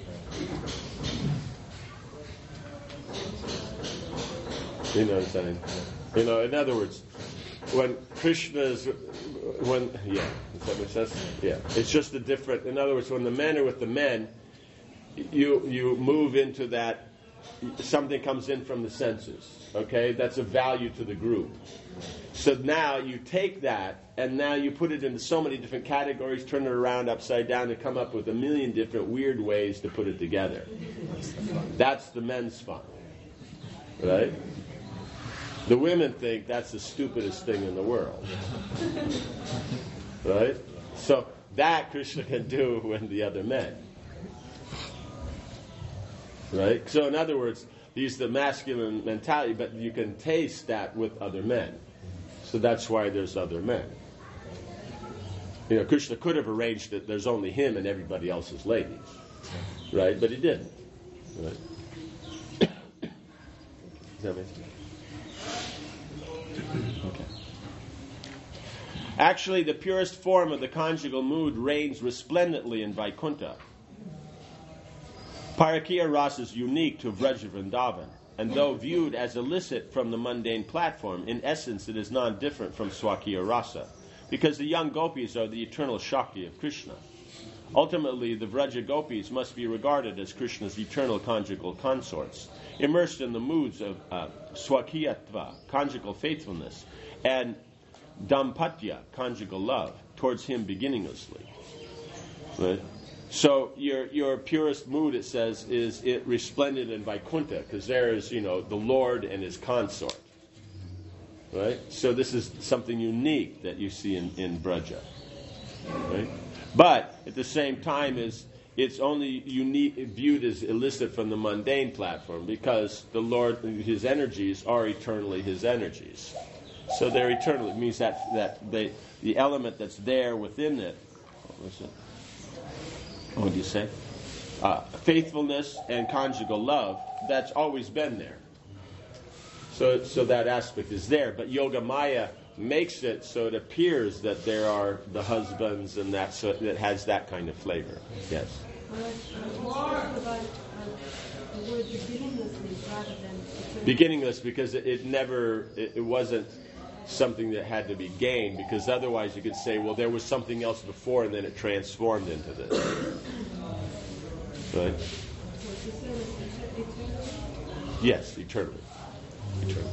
You know what I'm saying? You know, in other words, when Krishna's, when, yeah, does that make sense? Yeah. It's just a different, in other words, when the men are with the men, you you move into that, something comes in from the senses, okay? That's a value to the group. So now you take that, and now you put it into so many different categories, turn it around upside down, and come up with a million different weird ways to put it together. That's the men's fun, right? The women think that's the stupidest thing in the world, right? So that Krishna can do with the other men, right? So in other words, he's the masculine mentality, but you can taste that with other men. So that's why there's other men. You know, Krishna could have arranged it, there's only him and everybody else is ladies, right? But he didn't, right? Does that make sense? Okay. Actually, the purest form of the conjugal mood reigns resplendently in Vaikuntha. Parakiya rasa is unique to Vraja Vrindavan, and though viewed as illicit from the mundane platform, in essence it is non-different from Swakiya rasa, because the young gopis are the eternal Shakti of Krishna. Ultimately, the Vraja gopis must be regarded as Krishna's eternal conjugal consorts, immersed in the moods of uh, Swakiyatva, conjugal faithfulness, and Dampatya, conjugal love, towards him beginninglessly. Right? So your your purest mood, it says, is it resplendent in Vaikuntha, because there is, you know, the Lord and his consort. Right? So this is something unique that you see in, in Braja. Right? But at the same time, is it's only unique, viewed as illicit from the mundane platform, because the Lord, his energies are eternally his energies. So they're eternal. It means that that they, the element that's there within it. What was it? What did you say? Uh, faithfulness and conjugal love. That's always been there. So so that aspect is there. But Yoga Maya makes it so it appears that there are the husbands and that, so that has that kind of flavor. Yes. Beginningless, because it, it never, it, it wasn't something that had to be gained, because otherwise you could say, well, there was something else before and then it transformed into this. Right? Yes, eternally. Eternally.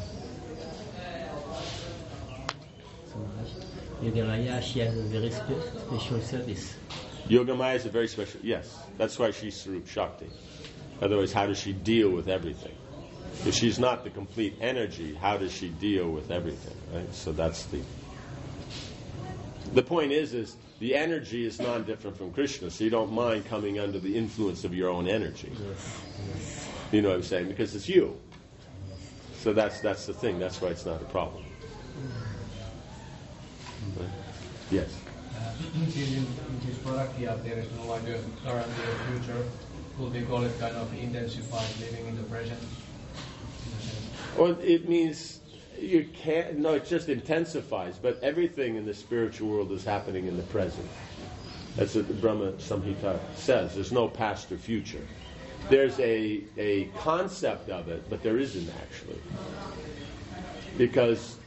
Yogamaya, she has a very spe- special service. Yogamaya is a very special, yes. That's why she's Sarup Shakti. Otherwise, how does she deal with everything? If she's not the complete energy, how does she deal with everything? Right? So that's the... The point is, is the energy is non-different from Krishna, so you don't mind coming under the influence of your own energy. Yes, yes. You know what I'm saying? Because it's you. So that's that's the thing. That's why it's not a problem. Right? Yes. Uh, since in, in this product here there is no like a current or future, could we call it kind of intensified living in the present? Well, it means you can't. No, it just intensifies. But everything in the spiritual world is happening in the present. That's what the Brahma Samhita says. There's no past or future. There's a a concept of it, but there isn't actually, because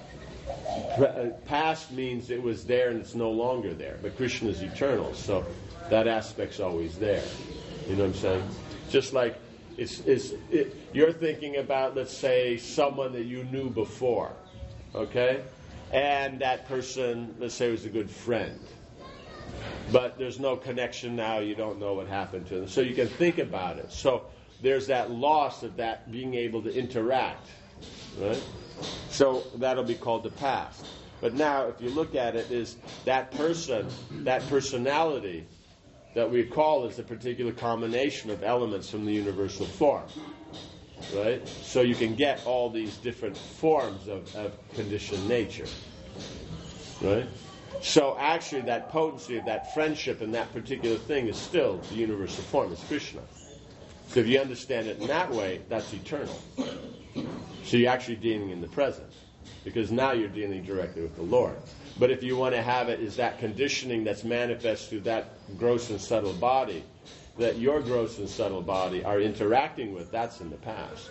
past means it was there and it's no longer there. But Krishna is eternal, so that aspect's always there. You know what I'm saying? Just like it's, it's it, you're thinking about, let's say, someone that you knew before, okay? And that person, let's say, was a good friend. But there's no connection now, you don't know what happened to them. So you can think about it. So there's that loss of that being able to interact, right? So that'll be called the past. But now, if you look at it, is that person, that personality that we call is a particular combination of elements from the universal form, right? So you can get all these different forms of, of conditioned nature, right? So actually that potency of that friendship and that particular thing is still the universal form. It's Krishna. So if you understand it in that way, that's eternal. So you're actually dealing in the present, because now you're dealing directly with the Lord. But if you want to have it as that conditioning that's manifest through that gross and subtle body, that your gross and subtle body are interacting with, that's in the past.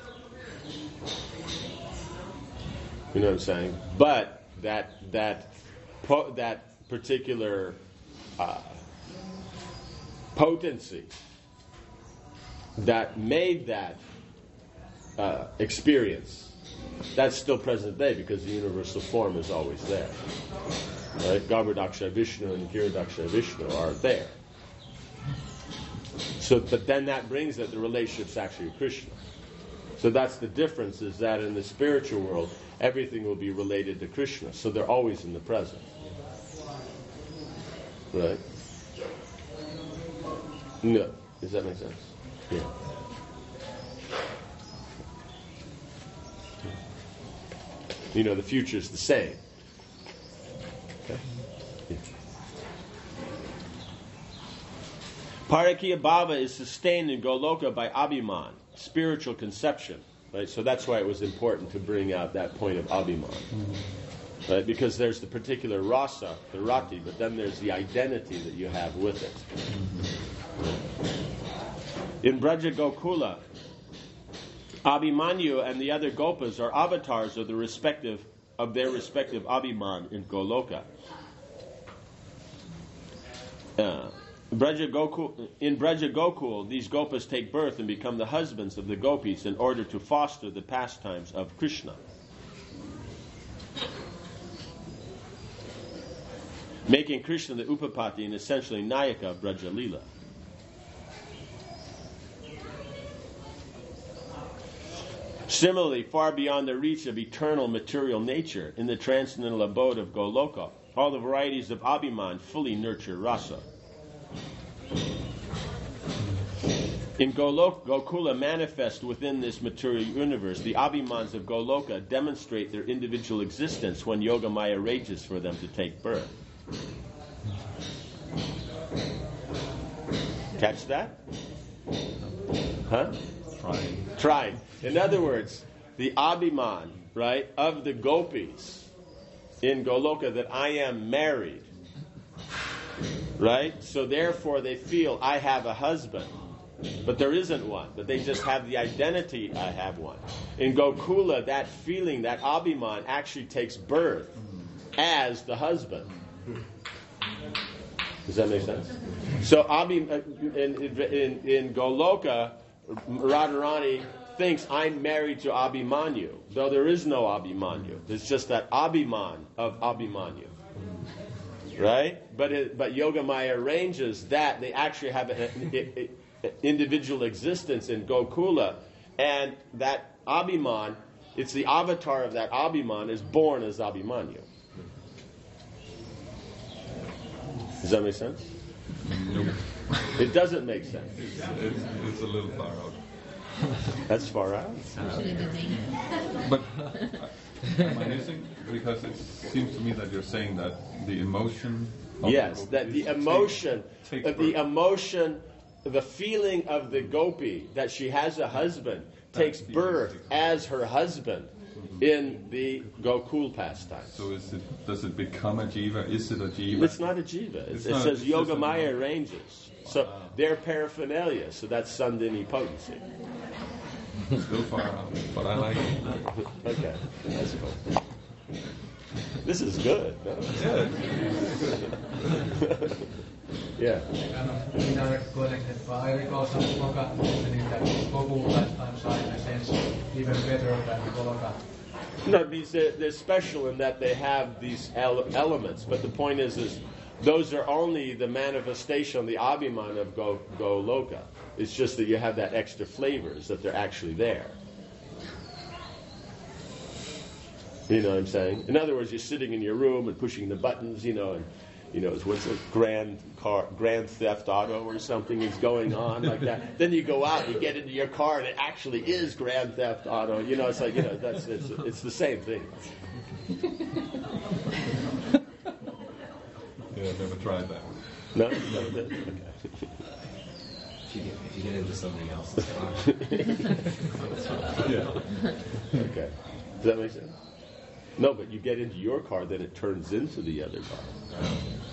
You know what I'm saying? But that that po- that particular uh, potency that made that uh, experience, that's still present day, because the universal form is always there. Right? Garbhodaksha Vishnu and Hiradaksha Vishnu are there. So, but then that brings that the relationship's actually Krishna. So that's the difference, is that in the spiritual world, everything will be related to Krishna. So they're always in the present. Right? No. Does that make sense? Yeah. You know, the future is the same. Okay? Yeah. Parakya Bhava is sustained in Goloka by Abhiman, spiritual conception. Right? So that's why it was important to bring out that point of Abhiman. Mm-hmm. Right? Because there's the particular rasa, the rati, but then there's the identity that you have with it. Mm-hmm. In Braja Gokula, Abhimanyu and the other Gopas are avatars of the respective of their respective Abhiman in Goloka. Uh, Braja Gokul, in Braja Gokul, these Gopas take birth and become the husbands of the Gopis in order to foster the pastimes of Krishna. Making Krishna the Upapati and essentially Nayaka of Braja Lila. Similarly, far beyond the reach of eternal material nature, in the transcendental abode of Goloka, all the varieties of Abhiman fully nurture rasa. In Golok, Gokula manifest within this material universe, the Abhimans of Goloka demonstrate their individual existence when Yogamaya arranges for them to take birth. Catch that? Huh? Trying. Trying. In other words, the Abhiman, right, of the Gopis in Goloka, that I am married, right? So therefore they feel I have a husband, but there isn't one. But they just have the identity, I have one. In Gokula, that feeling, that Abhiman, actually takes birth as the husband. Does that make sense? So Abhi, in, in, in Goloka, Radharani thinks I'm married to Abhimanyu, though there is no Abhimanyu. There's just that Abhiman of Abhimanyu. Right? But it, but Yogamaya arranges that they actually have an individual existence in Gokula, and that Abhiman, it's the avatar of that Abhiman, is born as Abhimanyu. Does that make sense? Nope. It doesn't make sense. It's, it's, it's a little far out. That's far out. But uh, am I missing? Because it seems to me that you're saying that the emotion. Of Yes, the that the emotion, take, uh, the emotion, the feeling of the gopi that she has a husband takes birth as her husband in the Gokul pastime. So is it? Does it become a jiva? Is it a jiva? It's not a jiva. It's, It's it not- says it's just Yogamaya a- arranges. So they're paraphernalia. So that's Sandhini potency. Still far out, but I like it. Okay, that's cool. This is good. No? Yeah. Yeah. Kind of indirect connected, but I recall some Sloka mentioning that Gokul pastimes are in a sense even better than Goloka. No, these they're, they're special in that they have these ele- elements. But the point is, is those are only the manifestation, the Abhiman of Go Goloka. It's just that you have that extra flavors that they're actually there. You know what I'm saying? In other words, you're sitting in your room and pushing the buttons, you know, and you know, what's a grand car, grand theft auto or something is going on like that. Then you go out, you get into your car, and it actually is grand theft auto. You know, it's like, you know, that's it's, it's the same thing. Yeah, I've never tried that. No? No, okay. If you, get, if you get into something else, it's fine. Yeah. Okay. Does that make sense? No, but you get into your car, then it turns into the other car.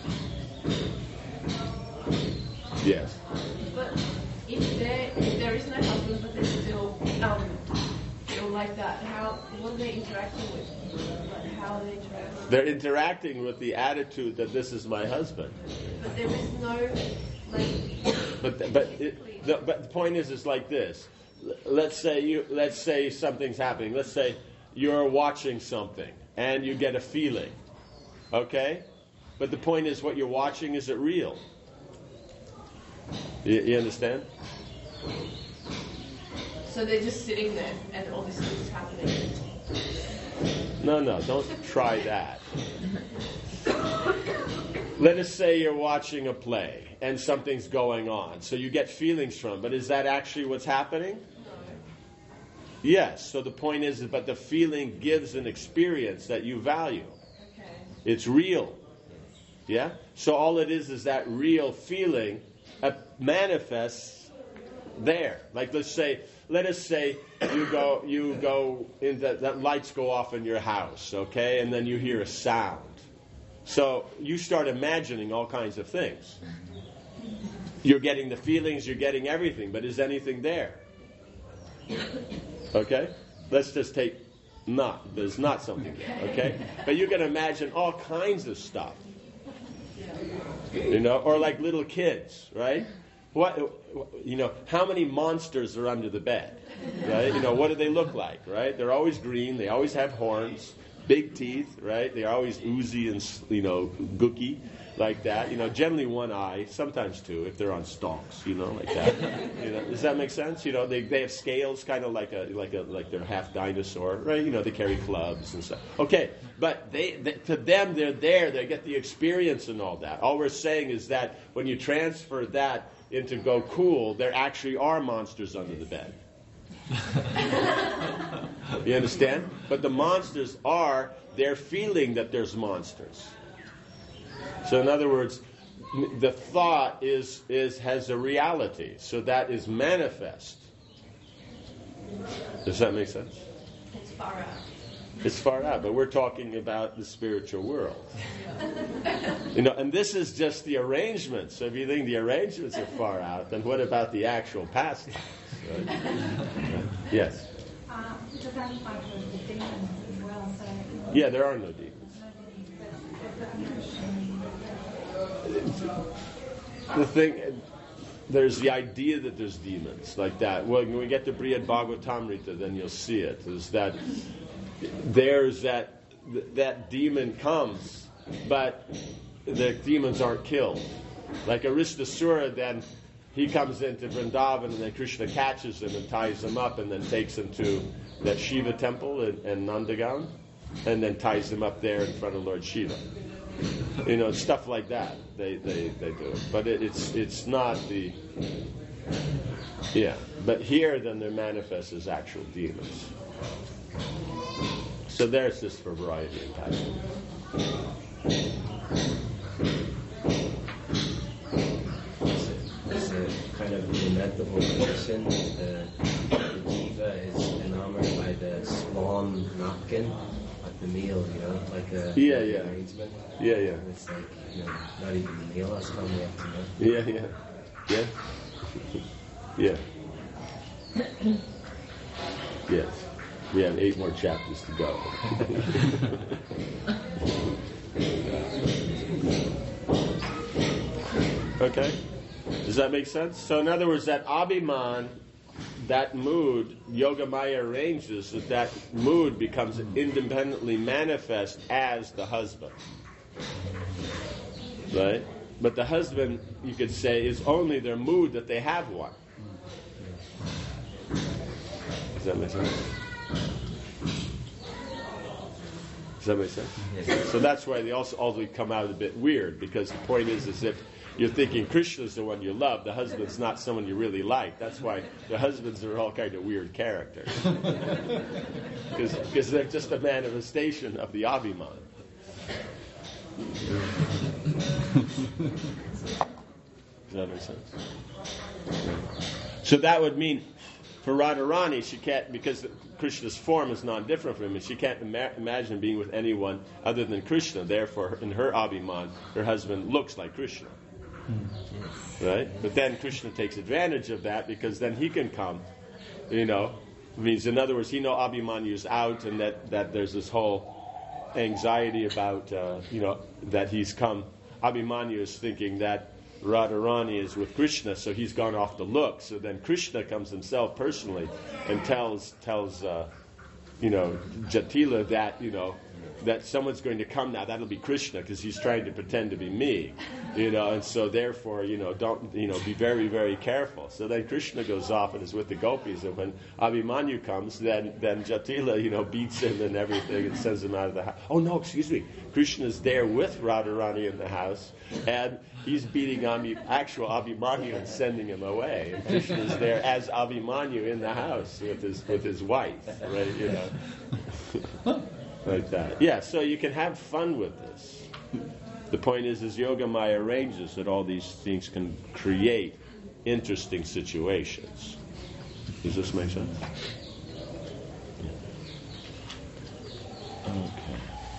Yes. But if there if there is no husband, but they're still um still like that, how what are they interacting with? Like how are they interacting? They're interacting with the attitude that this is my husband. But there is no like. But the, but it, the, but the point is, it's like this. L- Let's say you let's say something's happening. Let's say you're watching something and you get a feeling. Okay? But the point is, what you're watching, is it real? You, you understand? So they're just sitting there, and all this is happening. No, no, don't try that. Let us say you're watching a play and something's going on. So you get feelings from it. But is that actually what's happening? Yes. So the point is, but the feeling gives an experience that you value. Okay. It's real. Yeah? So all it is is that real feeling uh, manifests there. Like let's say, let us say you go, you go in the, that lights go off in your house, okay, and then you hear a sound. So you start imagining all kinds of things. You're getting the feelings, you're getting everything, but is anything there? Okay? Let's just take not. There's not something there, okay? But you can imagine all kinds of stuff. You know, or like little kids, right? What, you know, how many monsters are under the bed, right? You know, what do they look like, right? They're always green, they always have horns, big teeth, right? They're always oozy and, you know, gooky, like that. You know, generally one eye, sometimes two, if they're on stalks, you know, like that. You know, does that make sense? You know, they they have scales, kind of like a like a like they're half dinosaur, right? You know, they carry clubs and stuff. Okay, but they, they to them they're there. They get the experience and all that. All we're saying is that when you transfer that into go cool, there actually are monsters under the bed. You understand? But the monsters are, they're feeling that there's monsters. So in other words, the thought is is has a reality. So that is manifest. Does that make sense? It's far out. It's far out, but we're talking about the spiritual world. You know, and this is just the arrangements. So if you think the arrangements are far out, then what about the actual pastimes? Right? Right? Yes? Uh, does that imply the demons as well? So, Yeah, there are no demons. The thing, there's the idea that there's demons like that. Well, when we get to Brihad Bhagavatamrita, then you'll see it. Is that there's that that demon comes, but the demons aren't killed. Like Aristasura, then he comes into Vrindavan, and then Krishna catches him and ties him up, and then takes him to that Shiva temple in, in Nandagan, and then ties him up there in front of Lord Shiva. You know, stuff like that. They they, they do it, but it, it's it's not the yeah. But here, then they're manifest as actual demons. So there's just for variety and passion. It's a kind of lamentable condition. The, the jiva is enamored by the swan napkin at the meal, you know, like a Yeah, yeah. arrangement. Yeah, yeah. And it's like, you know, not even the meal has come yet, you know. Yeah, yeah. Yeah? Yeah. Yes. We have eight more chapters to go. Okay? Does that make sense? So in other words, that abhiman, that mood, Yoga Maya arranges that that mood becomes independently manifest as the husband. Right? But the husband, you could say, is only their mood that they have one. Does that make sense? Does that make sense? Yes. So that's why they also ultimately come out a bit weird, because the point is, is if you're thinking Krishna's the one you love, the husband's not someone you really like. That's why the husbands are all kind of weird characters. Because they're just a manifestation of the abhiman. Does that make sense? So that would mean for Radharani, she can't, because Krishna's form is non-different from him, and she can't ima- imagine being with anyone other than Krishna. Therefore, in her Abhiman, her husband looks like Krishna. Right? But then Krishna takes advantage of that because then he can come, you know. Means, in other words, he knows Abhimanyu's out, and that, that there's this whole anxiety about, uh, you know, that he's come. Abhimanyu is thinking that Radharani is with Krishna, so he's gone off the look. So then Krishna comes himself personally and tells, tells uh, you know, Jatila that, you know, that someone's going to come now. That'll be Krishna because he's trying to pretend to be me, you know. And so therefore, you know, don't, you know, be very, very careful. So then Krishna goes off and is with the gopis. And when Abhimanyu comes, then then Jatila, you know, beats him and everything and sends him out of the house. Oh no, excuse me. Krishna's there with Radharani in the house, and he's beating Abhi, actual Abhimanyu and sending him away. And Krishna's there as Abhimanyu in the house with his with his wife, right? You know. Like that. Yeah, so you can have fun with this. The point is, is Yogamaya arranges that all these things can create interesting situations. Does this make sense? Yeah. Okay.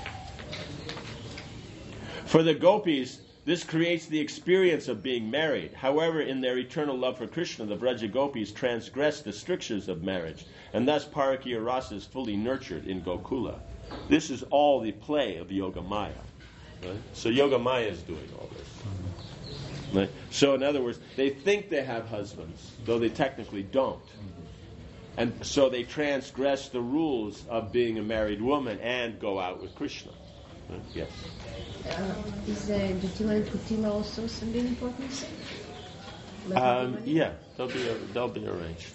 For the gopis, this creates the experience of being married. However, in their eternal love for Krishna, the Vraja gopis transgress the strictures of marriage, and thus Parakiya Rasa is fully nurtured in Gokula. This is all the play of Yogamaya. Right? So Yogamaya is doing all this. Right? So in other words, they think they have husbands, though they technically don't. And so they transgress the rules of being a married woman and go out with Krishna. Right? Yes? Uh, is uh, Jatila and Kutila also something important? Like Um, yeah, they'll be, they'll be arranged.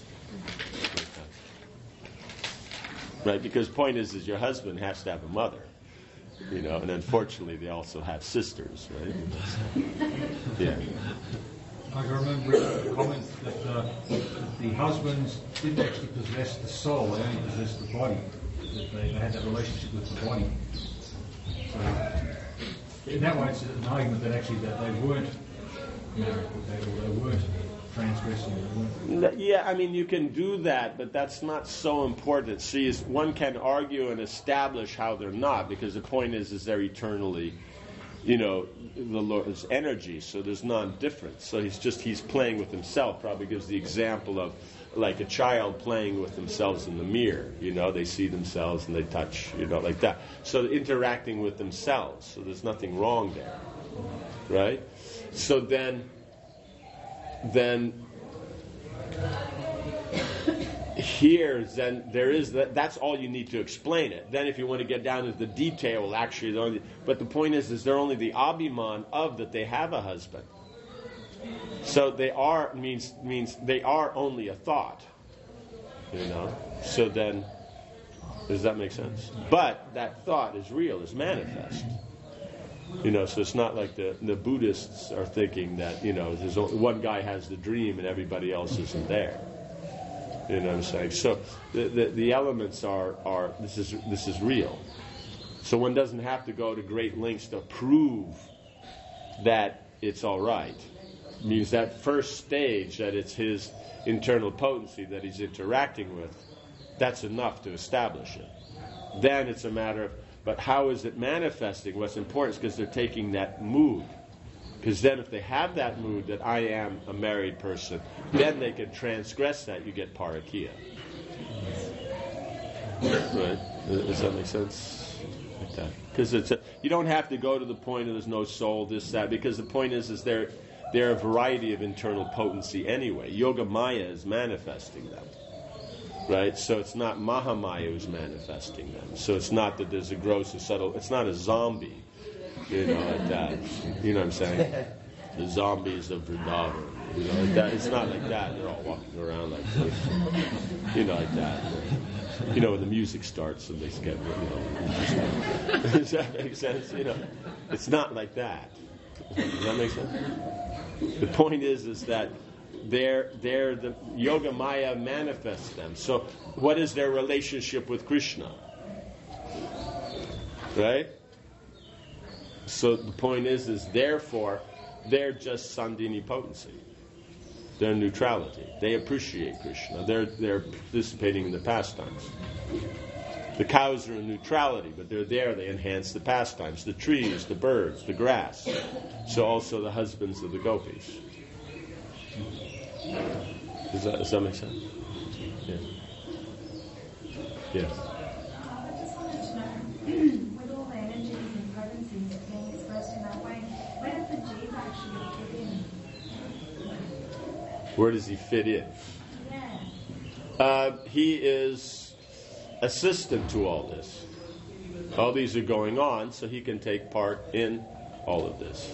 Right, because the point is, is your husband has to have a mother, you know, and unfortunately they also have sisters, right? Yeah. I can remember a comment that uh, the husbands didn't actually possess the soul; they only possessed the body. That they, they had that relationship with the body. So, in that way, it's an argument that actually that they weren't married, that they, they weren't transgressing. They weren't. Yeah, I mean, you can do that, but that's not so important. See, is one can argue and establish how they're not, because the point is, is they're eternally, you know, the Lord's energy, so there's non-difference. So he's just, he's playing with himself. Probably gives the example of like a child playing with themselves in the mirror. You know, they see themselves and they touch, you know, like that. So interacting with themselves. So there's nothing wrong there, right? So then, then here, then there is that. That's all you need to explain it. Then, if you want to get down into the detail, actually, they're only, but the point is, is they're only the abhiman of that they have a husband. So they are means means they are only a thought, you know. So then, does that make sense? But that thought is real, is manifest. You know, so it's not like the, the Buddhists are thinking that, you know, there's only, one guy has the dream and everybody else isn't there. You know what I'm saying? So the, the, the elements are, are this is this is real. So one doesn't have to go to great lengths to prove that it's all right. It means that first stage, that it's his internal potency that he's interacting with, that's enough to establish it. Then it's a matter of, but how is it manifesting? What's important is because they're taking that mood. Because then if they have that mood that I am a married person, then they can transgress that. You get parakia. Right? Does that make sense? Like that. Because it's a, you don't have to go to the point of there's no soul, this, that, because the point is, is there, there are a variety of internal potency anyway. Yoga Maya is manifesting them. Right? So it's not Mahamaya who's manifesting them. So it's not that there's a gross and subtle, it's not a zombie, you know, like that. You know what I'm saying? The zombies of Vrindavan. You know, like that. It's not like that. They're all walking around like this. You know, like that. You know, when the music starts and they get, you know, does that make sense? You know, it's not like that. Does that make sense? The point is, is that They're, they're the Yoga Maya manifests them. So, what is their relationship with Krishna? Right? So the point is, is therefore, they're just Sandhini potency. They're neutrality. They appreciate Krishna. They're they're participating in the pastimes. The cows are in neutrality, but they're there. They enhance the pastimes. The trees, the birds, the grass. So also the husbands of the gopis. Does that, does that make sense? Yeah. Yes. I just wanted to know, with all the energies and potencies being expressed in that way, where does the jiva actually fit in? Where does he fit in? Yeah. Uh, he is assistant to all this. All these are going on, so he can take part in all of this.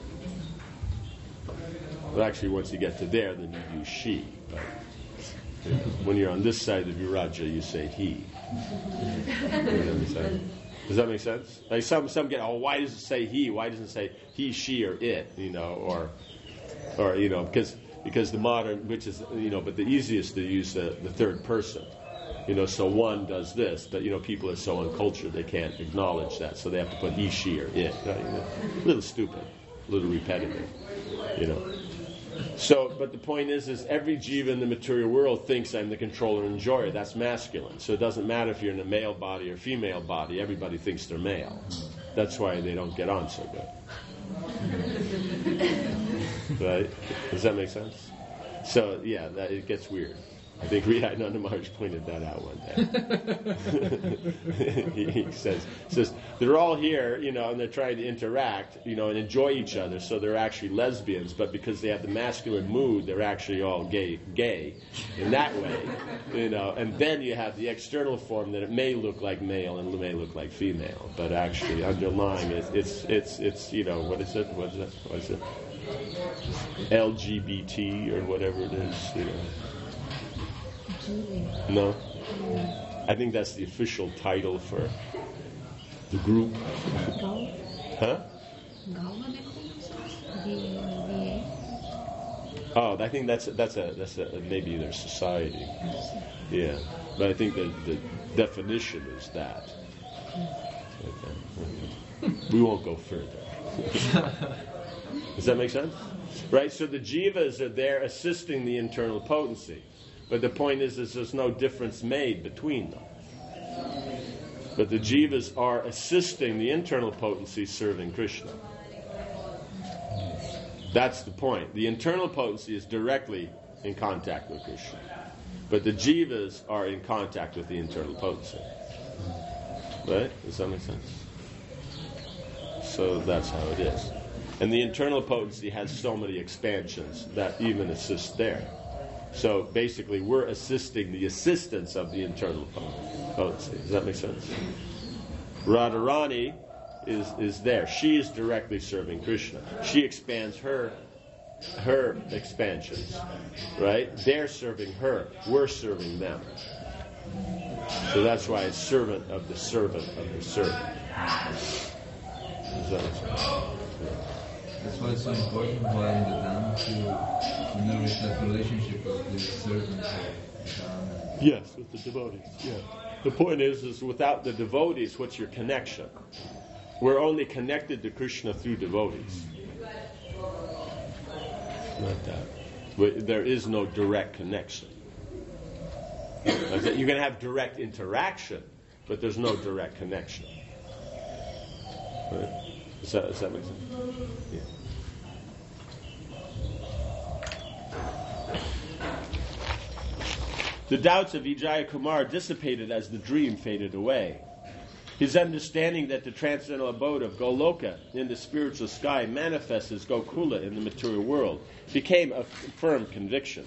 Well, actually, once you get to there, then you use she. But when you're on this side of the Viraja, you say he. Does that make sense? Like some some get, oh, why does it say he? Why doesn't it say he, she, or it? You know, or or you know, because because the modern, which is you know, but the easiest to use the, the third person. You know, so one does this, but you know, people are so uncultured they can't acknowledge that, so they have to put he, she, or it. You know, a little stupid, a little repetitive. You know. So, but the point is, is every jiva in the material world thinks I'm the controller and enjoyer. That's masculine. So it doesn't matter if you're in a male body or female body. Everybody thinks they're male. That's why they don't get on so good. Right? Does that make sense? So, yeah, that, it gets weird. I think Rihanna Maharaj pointed that out one day. he, he says, says, they're all here, you know, and they're trying to interact, you know, and enjoy each other, so they're actually lesbians, but because they have the masculine mood, they're actually all gay, gay in that way, you know, and then you have the external form that it may look like male and may look like female, but actually underlying it, it's, it's, it's, you know, what is it, what is it, what is it, L G B T or whatever it is, you know. No? I think that's the official title for the group. Huh? Oh, I think that's that's a that's a maybe their society. Yeah, but I think that the definition is that. Okay. We won't go further. Does that make sense? Right. So the jivas are there assisting the internal potency. But the point is, is there's no difference made between them. But the jivas are assisting the internal potency serving Krishna. That's the point. The internal potency is directly in contact with Krishna. But the jivas are in contact with the internal potency. Right? Does that make sense? So that's how it is. And the internal potency has so many expansions that even assist there. So basically, we're assisting the assistance of the internal potency. Does that make sense? Radharani is is there. She is directly serving Krishna. She expands her her expansions, right? They're serving her. We're serving them. So that's why it's servant of the servant of the servant. Does that make sense? That's why it's so important while in the Dham to, to nourish that relationship with the servants of the Dham. Yes, with the devotees. Yeah. The point is, is without the devotees, what's your connection? We're only connected to Krishna through devotees. Not that. There is no direct connection. You're going to have direct interaction, but there's no direct connection. Right? Does that, does that make sense? Yeah. The doubts of Vijaya Kumar dissipated as the dream faded away. His understanding that the transcendental abode of Goloka in the spiritual sky manifests as Gokula in the material world became a firm conviction.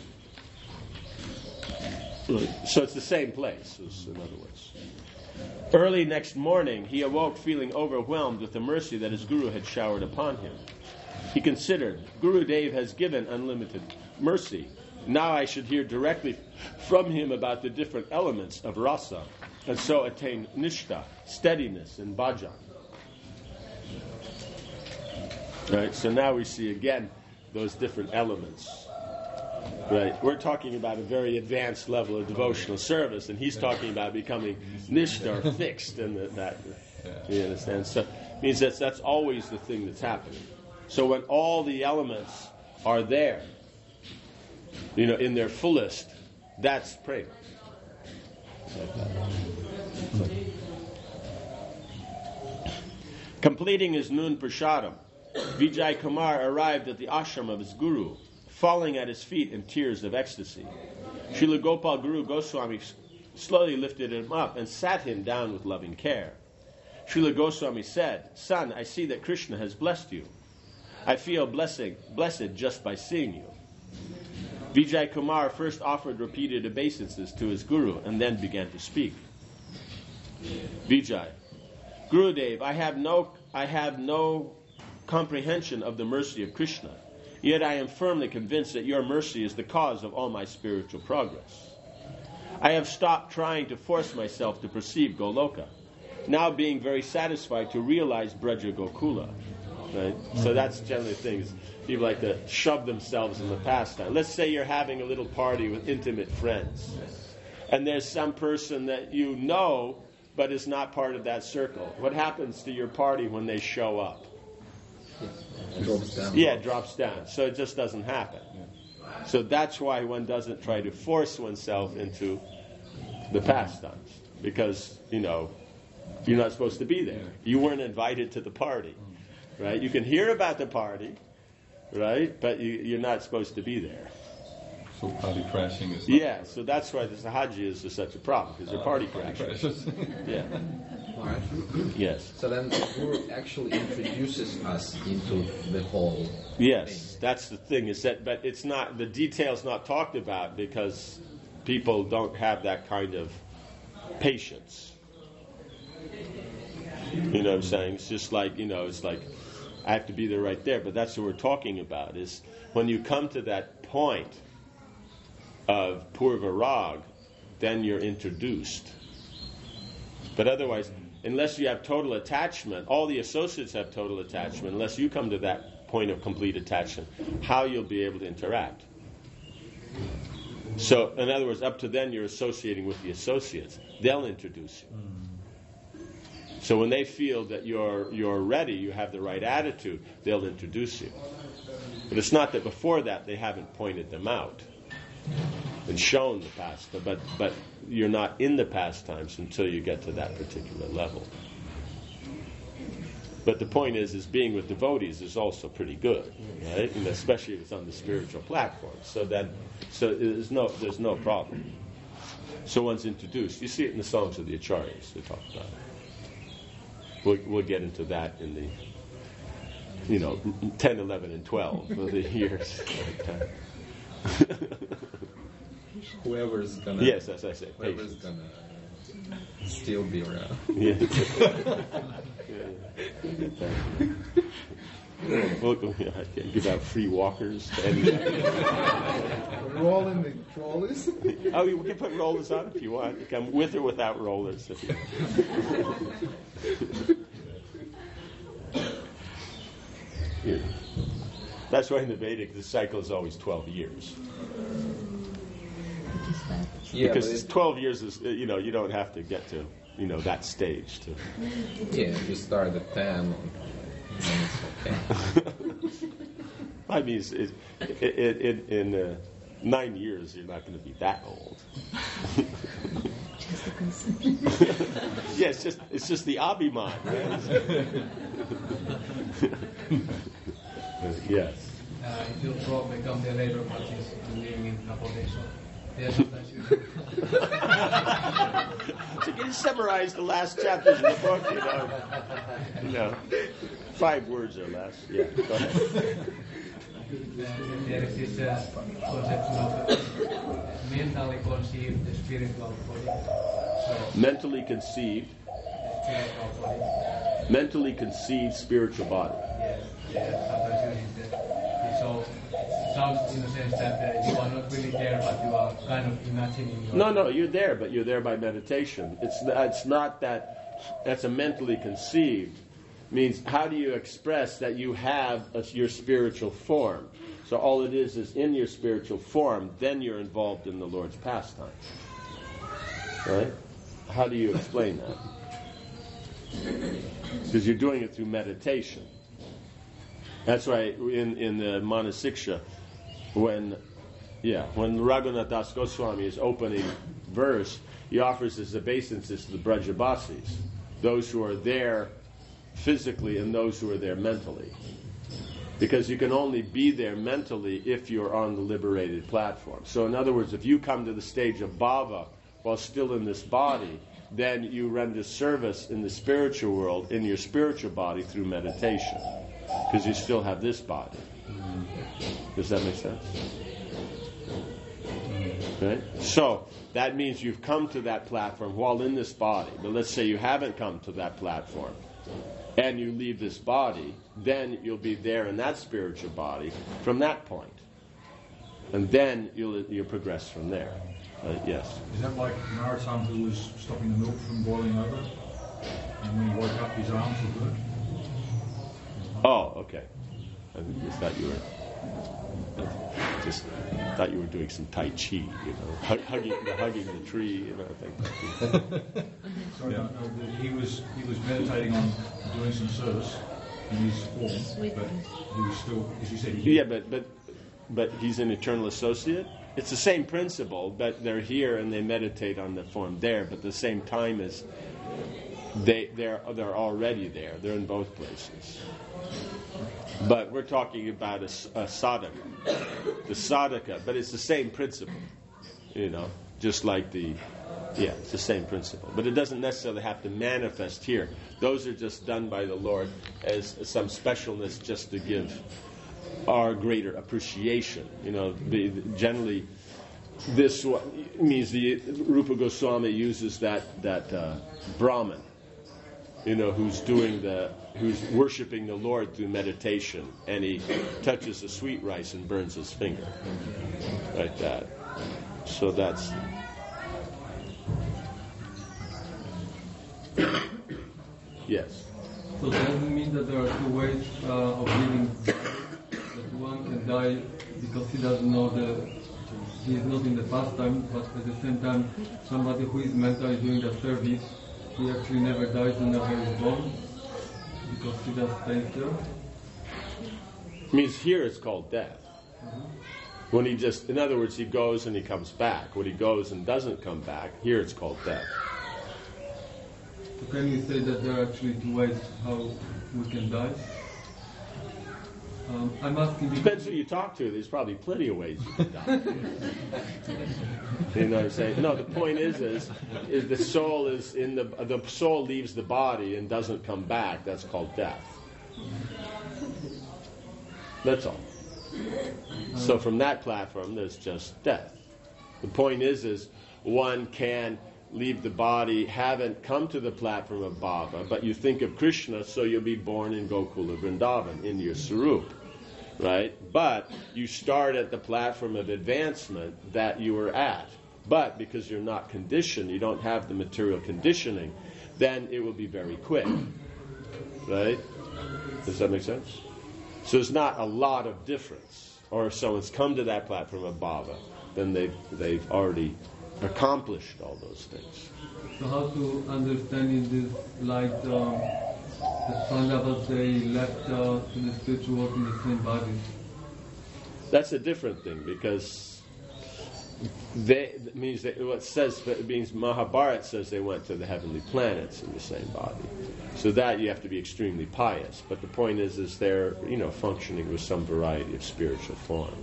So it's the same place, in other words. Early next morning, he awoke feeling overwhelmed with the mercy that his Guru had showered upon him. He considered, Guru Dev has given unlimited mercy. Now I should hear directly from him about the different elements of rasa, and so attain nishta, steadiness, and bhajan. Right, so now we see again those different elements. Right, we're talking about a very advanced level of devotional service, and he's talking about becoming nishta, or fixed, and the, that Yeah. You understand? So it means that's that's always the thing that's happening. So when all the elements are there, you know, in their fullest, that's prema. Like that. Completing his noon prashadam, Vijay Kumar arrived at the ashram of his guru, falling at his feet in tears of ecstasy. Srila Gopal Guru Goswami slowly lifted him up and sat him down with loving care. Srila Goswami said, "Son, I see that Krishna has blessed you. I feel blessing, blessed just by seeing you." Vijay Kumar first offered repeated obeisances to his guru and then began to speak. Vijay, Gurudev, I have no, I have no comprehension of the mercy of Krishna, yet I am firmly convinced that your mercy is the cause of all my spiritual progress. I have stopped trying to force myself to perceive Goloka, now being very satisfied to realize Braja Gokula. Right? So that's generally things people like to shove themselves in the pastime. Let's say you're having a little party with intimate friends, and there's some person that you know but is not part of that circle. What happens to your party when they show up? It drops down. Yeah, it drops down. So it just doesn't happen. So that's why one doesn't try to force oneself into the pastimes, because, you know, you're not supposed to be there. You weren't invited to the party, right? You can hear about the party, right? But you, you're not supposed to be there. So party crashing is not... Yeah, so that's why the Sahajas is such a problem, because they're party crashers. Yeah. Alright. Yes. So then the Guru actually introduces us into the whole Yes, thing. that's the thing, is that, but it's not, the details not talked about because people don't have that kind of patience. You know what I'm saying? It's just like, you know, it's like, I have to be there right there, but that's what we're talking about, is when you come to that point of Purva Rag, then you're introduced. But otherwise, unless you have total attachment, all the associates have total attachment, unless you come to that point of complete attachment, how you'll be able to interact. So, in other words, up to then you're associating with the associates. They'll introduce you. So when they feel that you're you're ready, you have the right attitude, they'll introduce you. But it's not that before that they haven't pointed them out and shown the past, but but you're not in the pastimes until you get to that particular level. But the point is, is being with devotees is also pretty good, right? And especially if it's on the spiritual platform. So then, so there's no there's no problem. So one's introduced. You see it in the songs of the Acharyas. They talk about it. We'll, we'll get into that in the, you know, ten, eleven, and twelve of the years. Whoever's gonna. Yes, as I say. Whoever's Patience. gonna still be around. Yeah. We'll go, yeah, give out free walkers to anybody. Rolling the rollers? Oh, you can put rollers on if you want. You come with or without rollers. If you... yeah. That's why in the Vedic the cycle is always twelve years. Yeah, because but it's it- twelve years is, you know, you don't have to get to, you know, that stage to. Yeah, if you start at ten, then it's okay. I mean, it's, it, it, it, in uh, nine years, you're not going to be that old. Just the conception. Yeah, it's just it's just the abhiman, right? Yes. Uh, it will probably become the labor parties living in a couple of days. So there's sometimes you So you can summarize the last chapters of the book, you know. You know, five words or less. Yeah, go ahead. Then there is this uh, conception of mentally conceived spiritual body. So Mentally conceived, spiritual body. mentally conceived spiritual body. Yes, yes, sometimes using the so it sounds in a sense that uh, you are not really there, but you are kind of imagining. Your No, no, you're there, but you're there by meditation. It's it's not that that's a mentally conceived. Means how do you express that you have a, your spiritual form? So all it is is in your spiritual form, then you're involved in the Lord's pastime. Right? How do you explain that? because you're doing it through meditation. That's why in, in the Manasiksha, when yeah, when Raghunath Das Goswami is opening verse, he offers his obeisances to the Brajabasis, those who are there physically and those who are there mentally. Because you can only be there mentally if you're on the liberated platform. So in other words, if you come to the stage of bhava while still in this body, then you render service in the spiritual world, in your spiritual body, through meditation. Because you still have this body. Does that make sense? Okay? So, that means you've come to that platform while in this body. But let's say you haven't come to that platform, and you leave this body, then you'll be there in that spiritual body from that point. And then you'll, you'll progress from there. Uh, yes? Is that like Narottam, who was stopping the milk from boiling over? And when he woke up, his arms were good? Oh, okay. I just thought you were just thought you were doing some Tai Chi, you know, hug, hugging the hugging the tree, you know, things. Sorry, no, no, he was he was meditating on doing some service in his form, but he was still, as you said, he yeah, but but but he's an eternal associate. It's the same principle, but they're here and they meditate on the form there, but at the same time as they they're they're already there. They're in both places. But we're talking about a, a sadhaka, the sadhaka, but it's the same principle, you know, just like the, yeah, it's the same principle. But it doesn't necessarily have to manifest here. Those are just done by the Lord as some specialness just to give our greater appreciation. You know, the, generally, this means the Rupa Goswami uses that, that uh, Brahman, you know, who's doing the, who's worshiping the Lord through meditation, and he touches the sweet rice and burns his finger, like that. So that's. Yes. So does it mean that there are two ways uh, of living? That one can die because he doesn't know the, he is not in the past time, but at the same time, somebody who is mentally doing the service, he actually never dies and never is born because he just stays there. Means here it's called death. Mm-hmm. When he just, in other words, he goes and he comes back. When he goes and doesn't come back, here it's called death. So can you say that there are actually two ways how we can die? Um, I'm asking because depends who you talk to. There's probably plenty of ways you can die. You know what I'm saying? No, the point is, is, is the soul is in the the soul leaves the body and doesn't come back. That's called death. That's all. So from that platform, there's just death. The point is, is one can leave the body, haven't come to the platform of bhava, but you think of Krishna, so you'll be born in Gokula Vrindavan, in your Sarup, right? But you start at the platform of advancement that you were at. But because you're not conditioned, you don't have the material conditioning, then it will be very quick, right? Does that make sense? So there's not a lot of difference. Or if someone's come to that platform of bhava, then they've, they've already accomplished all those things. So how to understand in this light um, the Pandavas, they left uh, in the spiritual world in the same body? That's a different thing, because they it means that what says it means Mahabharata says they went to the heavenly planets in the same body. So that you have to be extremely pious. But the point is, is they're you know functioning with some variety of spiritual form.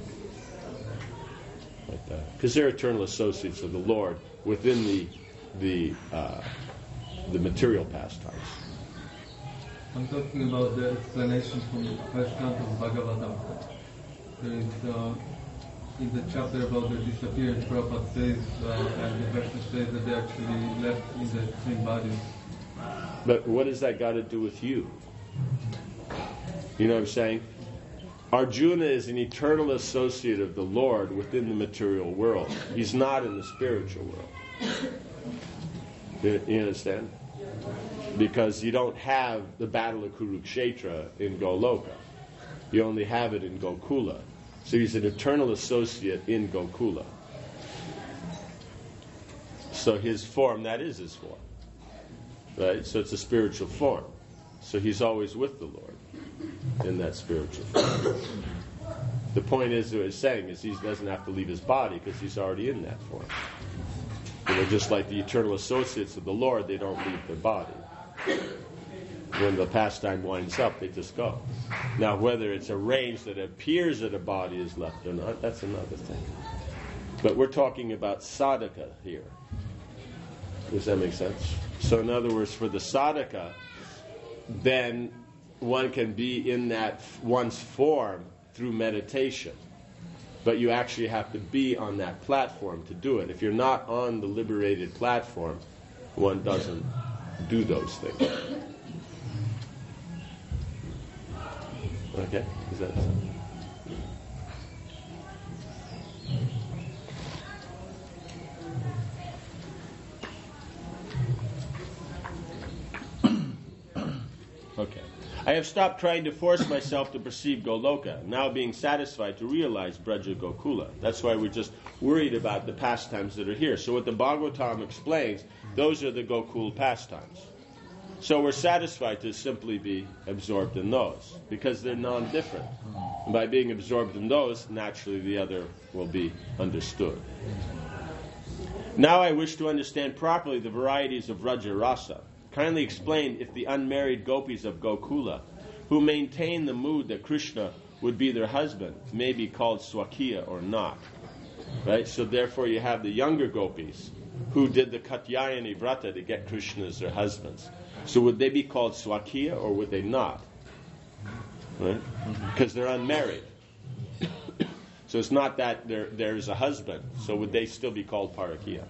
Like that, because they're eternal associates of the Lord within the the uh, the material pastimes. I'm talking about the explanation from the first canto of Bhagavatam. There is uh, in the chapter about the disappearance, Prabhupada says, uh, and the verse says that they actually left in the same body. But what has that got to do with you? You know what I'm saying? Arjuna is an eternal associate of the Lord within the material world. He's not in the spiritual world. You, you understand? Because you don't have the battle of Kurukshetra in Goloka. You only have it in Gokula. So he's an eternal associate in Gokula. So his form, that is his form. Right? So it's a spiritual form. So he's always with the Lord in that spiritual form. The point is, what he's saying is he doesn't have to leave his body because he's already in that form. You know, just like the eternal associates of the Lord, they don't leave their body. When the pastime winds up, they just go. Now, whether it's arranged that it appears that a body is left or not, that's another thing. But we're talking about sadhaka here. Does that make sense? So in other words, for the sadhaka, then one can be in that one's form through meditation. But you actually have to be on that platform to do it. If you're not on the liberated platform, one doesn't do those things. Okay? Is that okay. I have stopped trying to force myself to perceive Goloka, now being satisfied to realize Braja Gokula. That's why we're just worried about the pastimes that are here. So what the Bhagavatam explains, those are the Gokul pastimes. So we're satisfied to simply be absorbed in those, because they're non-different. And by being absorbed in those, naturally the other will be understood. Now I wish to understand properly the varieties of Raja Rasa. Kindly explain if the unmarried gopis of Gokula, who maintain the mood that Krishna would be their husband, may be called Swakiya or not. Right? So therefore you have the younger gopis who did the Katyayani Vrata to get Krishna as their husbands. So would they be called Swakiya or would they not? Right? Because they're unmarried. So it's not that there there's a husband. So would they still be called Parakiya?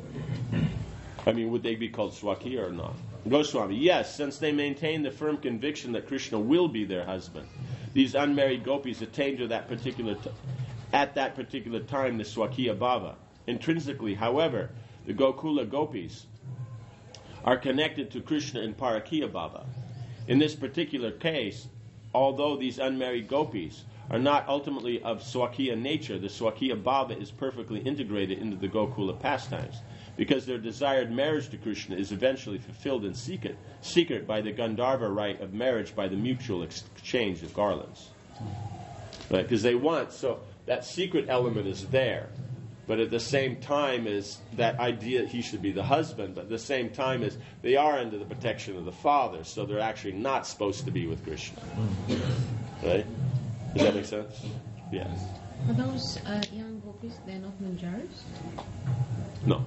I mean, would they be called Swakiya or not? Goswami, yes, since they maintain the firm conviction that Krishna will be their husband. These unmarried gopis attain to that particular t- at that particular time the Swakiya Bhava. Intrinsically, however, the Gokula gopis are connected to Krishna in Parakiya Bhava. In this particular case, although these unmarried gopis are not ultimately of Swakiya nature, the Swakiya Bhava is perfectly integrated into the Gokula pastimes, because their desired marriage to Krishna is eventually fulfilled in secret, secret by the Gandharva rite of marriage by the mutual exchange of garlands. Right? Because they want, so that secret element is there, but at the same time is that idea he should be the husband, but at the same time is they are under the protection of the father, so they're actually not supposed to be with Krishna. Right? Does that make sense? Yes. Are those uh, young gopis, they're not manjaris? No.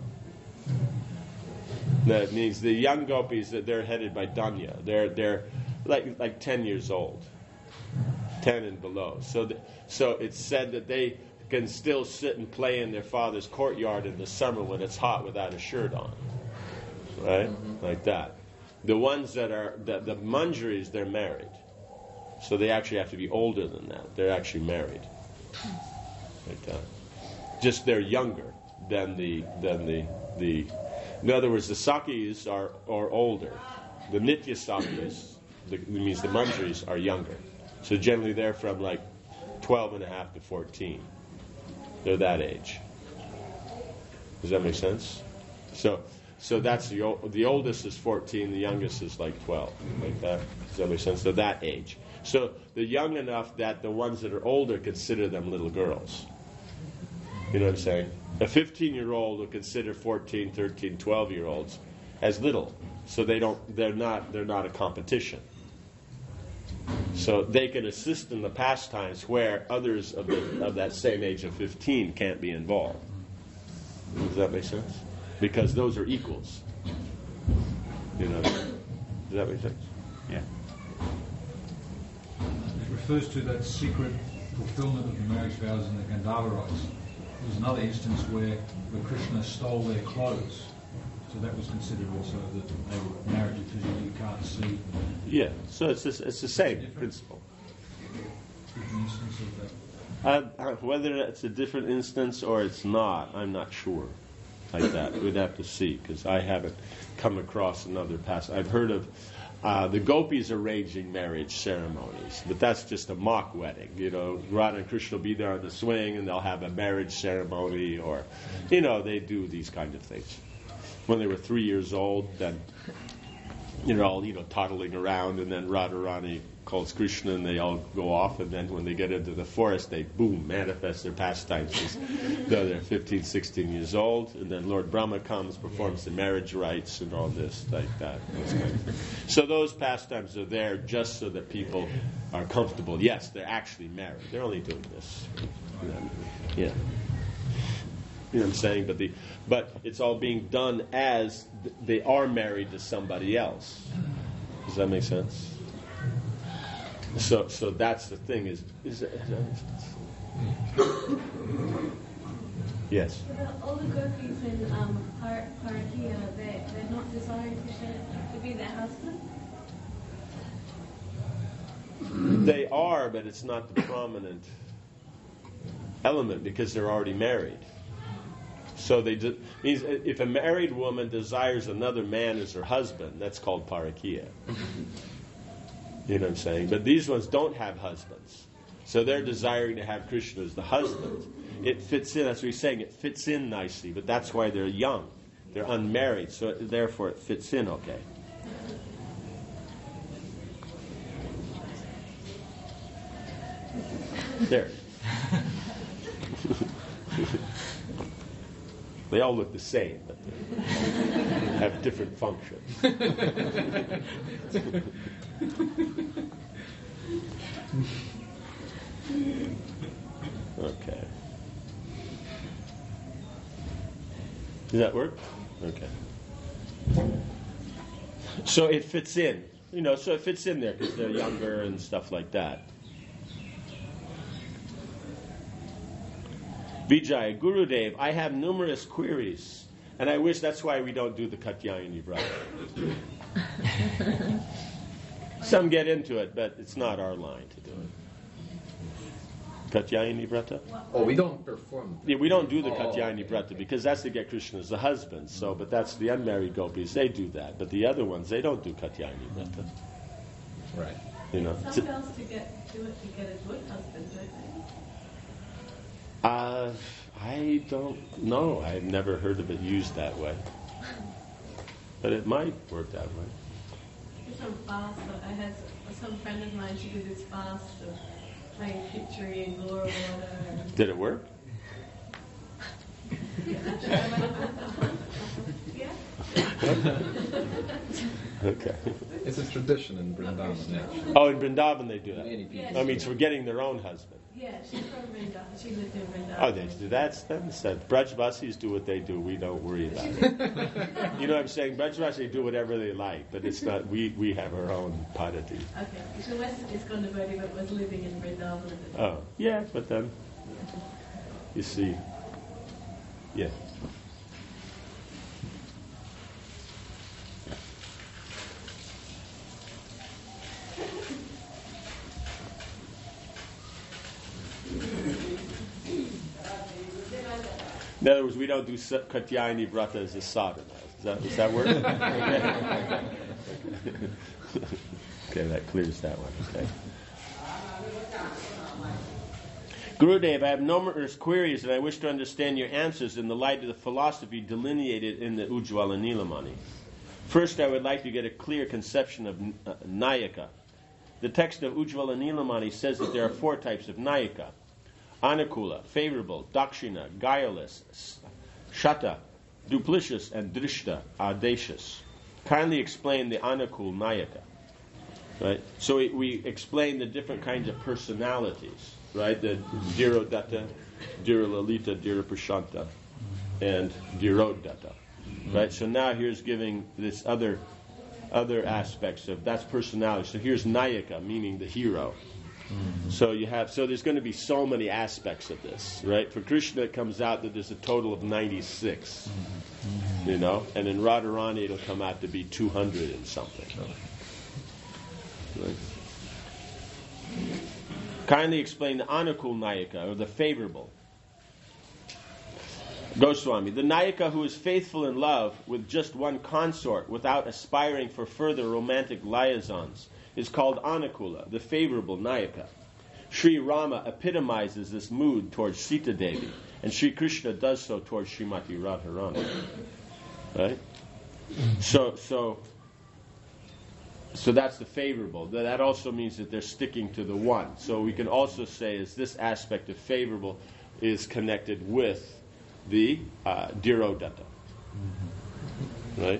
That means the young gopis, that they're headed by Danya. They're they're like like ten years old, ten and below. So the, so it's said that they can still sit and play in their father's courtyard in the summer when it's hot without a shirt on, right? Mm-hmm. Like that. The ones that are the, the manjaris, they're married, so they actually have to be older than that. They're actually married, like that. Just they're younger than the than the the. In other words, the Sakis are, are older. The Nitya Sakis, the, means the manjaris, are younger. So generally they're from like twelve and a half to fourteen. They're that age. Does that make sense? So so that's the o- the oldest is fourteen, the youngest is like twelve, like that. Does that make sense? They're that age. So they're young enough that the ones that are older consider them little girls. You know what I'm saying? A fifteen-year-old will consider fourteen, thirteen, twelve-year-olds as little, so they don't. They're not. They're not a competition. So they can assist in the pastimes where others of the, of that same age of fifteen can't be involved. Does that make sense? Because those are equals. You know. Does that make sense? Yeah. It refers to that secret fulfillment of the marriage vows in the Gandharva rites. There's another instance where, where Krishna stole their clothes. So that was considered also that they were married because you can't see. Yeah, so it's just, it's the same different, principle. Different instance of that. Uh, uh, whether it's a different instance or it's not, I'm not sure. Like that, we'd have to see, because I haven't come across another passage. I've heard of uh, the gopis arranging marriage ceremonies, but that's just a mock wedding. You know, Radha and Krishna will be there on the swing, and they'll have a marriage ceremony, or, you know, they do these kind of things. When they were three years old, then they're all, you know, toddling around, and then Radharani calls Krishna, and they all go off, and then when they get into the forest, they, boom, manifest their pastimes. Though they're fifteen, sixteen years old, and then Lord Brahma comes, performs the marriage rites, and all this, like that. Those kind of things. So those pastimes are there just so that people are comfortable. Yes, they're actually married. They're only doing this. Yeah. You know what I'm saying? But the, but it's all being done as th- they are married to somebody else. Does that make sense? So, so that's the thing. Is is it, yes. But all the gopis in um, Par- Parakia, they they're not desiring Krishna to be their husband. They are, but it's not the prominent element because they're already married. So they de- means if a married woman desires another man as her husband, that's called parakia. You know what I'm saying? But these ones don't have husbands, so they're desiring to have Krishna as the husband. It fits in. That's what he's saying. It fits in nicely, but that's why they're young. They're unmarried, so it, therefore it fits in okay. There. They all look the same, but they have different functions. Okay. Does that work? Okay. So it fits in. You know, so it fits in there because they're younger and stuff like that. Vijay, Gurudev, I have numerous queries, and I wish that's why we don't do the Katyayani Vrata. Some get into it, but it's not our line to do it. Katyayani Vrata? Oh, we don't perform. Yeah, we don't do the Oh, Katyayani okay. Vrata because that's to get Krishna as the husband. So, but that's the unmarried gopis. They do that, but the other ones they don't do Katyayani Vrata. Right. You know. Some girls to get do it to get a good husband, don't they? Uh, I don't know. I've never heard of it used that way. But it might work that way. Some fast. I had some friend of mine. She did this fast of playing Kitchery and Laura Water. And Did it work? yeah. Okay. It's a tradition in Vrindavan, actually. Oh, in Vrindavan they do that. Many people. Yeah, I mean, it's for getting their own husband. Yeah, she's from Vrindavan. She lived in Vrindavan. Oh, they do that. That's that. Brajvasis do what they do. We don't worry about it. You know what I'm saying? Brajvasis do whatever they like, but it's not. We we have our own padati. Okay. So West is Gondavati, but was living in Vrindavan at the time. Oh, yeah, but then you see, yeah. In other words, we don't do Katyayani Vrata as a sadhana. Does that, does that work? Okay. Okay, that clears that one. Okay. Gurudev, I have numerous queries and I wish to understand your answers in the light of the philosophy delineated in the Ujjvala Nilamani. First, I would like to get a clear conception of uh, Nayaka. The text of Ujjvala Nilamani says that there are four types of Nayaka. Anukula, favorable, Dakshina, guileless, Shata, duplicious, and Drishta, audacious. Kindly explain the Anukul Nayaka. Right? So we, we explain the different kinds of personalities, right? The Dhirodatta, Dhiralalita, Dhiraprashanta, and Dhirodatta. Right? So now here's giving this other other aspects of that's personality. So here's Nayaka, meaning the hero. Mm-hmm. So you have so there's going to be so many aspects of this, right? For Krishna, it comes out that there's a total of ninety-six, mm-hmm. you know, and in Radharani it'll come out to be two hundred and something. Right. Kindly explain the Anukul Nayaka, or the favorable. Goswami, the Nayaka who is faithful in love with just one consort without aspiring for further romantic liaisons is called Anukula, the favorable Nayaka. Sri Rama epitomizes this mood towards Sita Devi, and Sri Krishna does so towards Srimati Radharani. Right? So, so So that's the favorable. Th- That also means that they're sticking to the one. So we can also say is this aspect of favorable is connected with the uh, Dhirodatta. Right?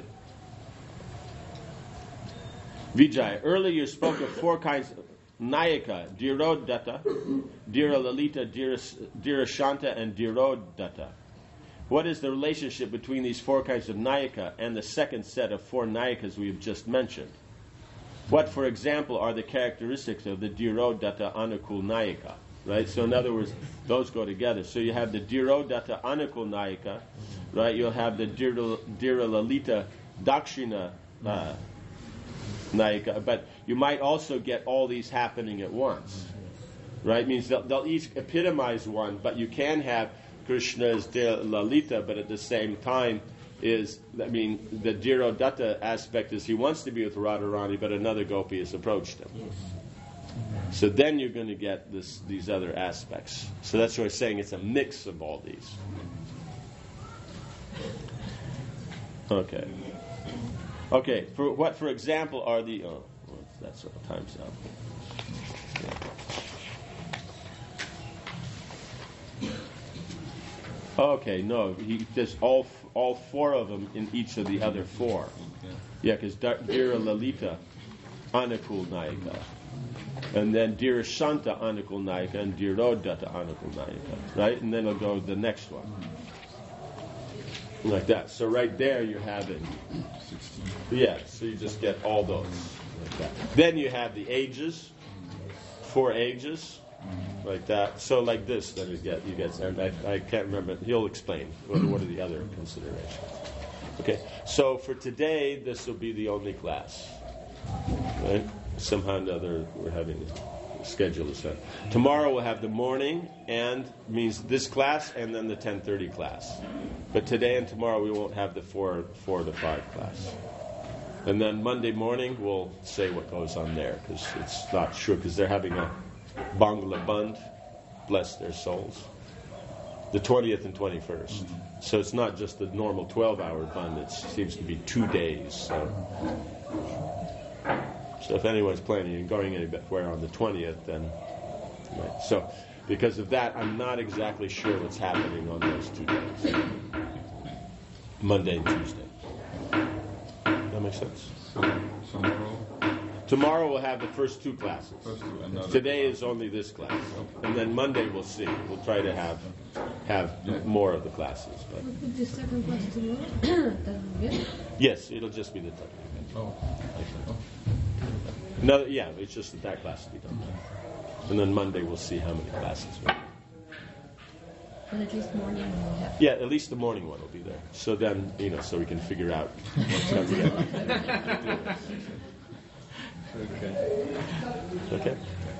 Vijay, earlier you spoke of four kinds of Nayaka, Dhirodatta, Dhiralalita, Dhirashanta, and Dhirodatta. What is the relationship between these four kinds of Nayaka and the second set of four Nayakas we have just mentioned? What, for example, are the characteristics of the Dhirodatta Anukul Nayaka? Right? So in other words, those go together. So you have the Dhirodatta Anukul Nayaka, right? You'll have the Dhiralalita Dakshina uh, Nayaka, but you might also get all these happening at once. Right? Means they'll, they'll each epitomize one, but you can have Krishna's Lalita, but at the same time is, I mean, the Dhirodatta aspect is he wants to be with Radharani, but another gopi has approached him. So then you're going to get this, these other aspects. So that's why I'm saying it's a mix of all these. Okay. Okay, for what, for example, are the... Oh, well, that's all, time's up. Yeah. Okay, no, he there's all all four of them in each of the other four. Yeah, because Dhira Lalita, Anukul Nayaka, and then Dhira Shanta Anukul Nayaka, and Dhirodatta Anukul Nayaka, right? And then it'll go to the next one. Like that. So right there you're having, yeah, so you just get all those. Like that. Then you have the ages, four ages. Like that. So like this, then you get, you get, and I, I can't remember, he'll explain what, what are the other considerations. Okay, so for today, this will be the only class. Right? Somehow or another, we're having a schedule set. Tomorrow we'll have the morning, and means this class, and then the ten thirty class. But today and tomorrow we won't have the four, four to five class. And then Monday morning, we'll say what goes on there, because it's not sure, because they're having a Bangla Bund, bless their souls, the twentieth and twenty-first. Mm-hmm. So it's not just the normal twelve-hour Bund, it seems to be two days. So, so if anyone's planning on going anywhere on the twentieth, then... Right. So because of that, I'm not exactly sure what's happening on those two days. Monday and Tuesday. That makes sense? So, tomorrow... Tomorrow we'll have the first two classes. First two, Today is only this class, okay. And then Monday we'll see. We'll try to have have yeah. more of the classes. But we'll put the second class tomorrow. That's yes, it'll just be the technical. Oh. No, yeah, it's just that that class will be done. And then Monday we'll see how many classes. We'll But at least morning we'll have. Yeah, at least the morning one will be there. So then, you know, so we can figure out what's coming in. Okay. Okay.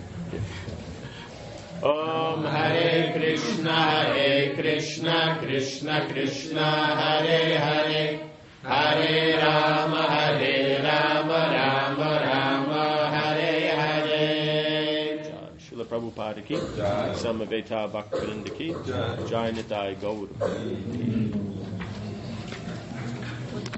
Om Hare Krishna, Hare Krishna, Krishna Krishna, Hare Hare, Hare Rama, Hare Rama, Rama Rama, Hare Hare. Srila Prabhupada ki, Samaveta Bhaktivinoda ki, Jai Nitai Gaur ki.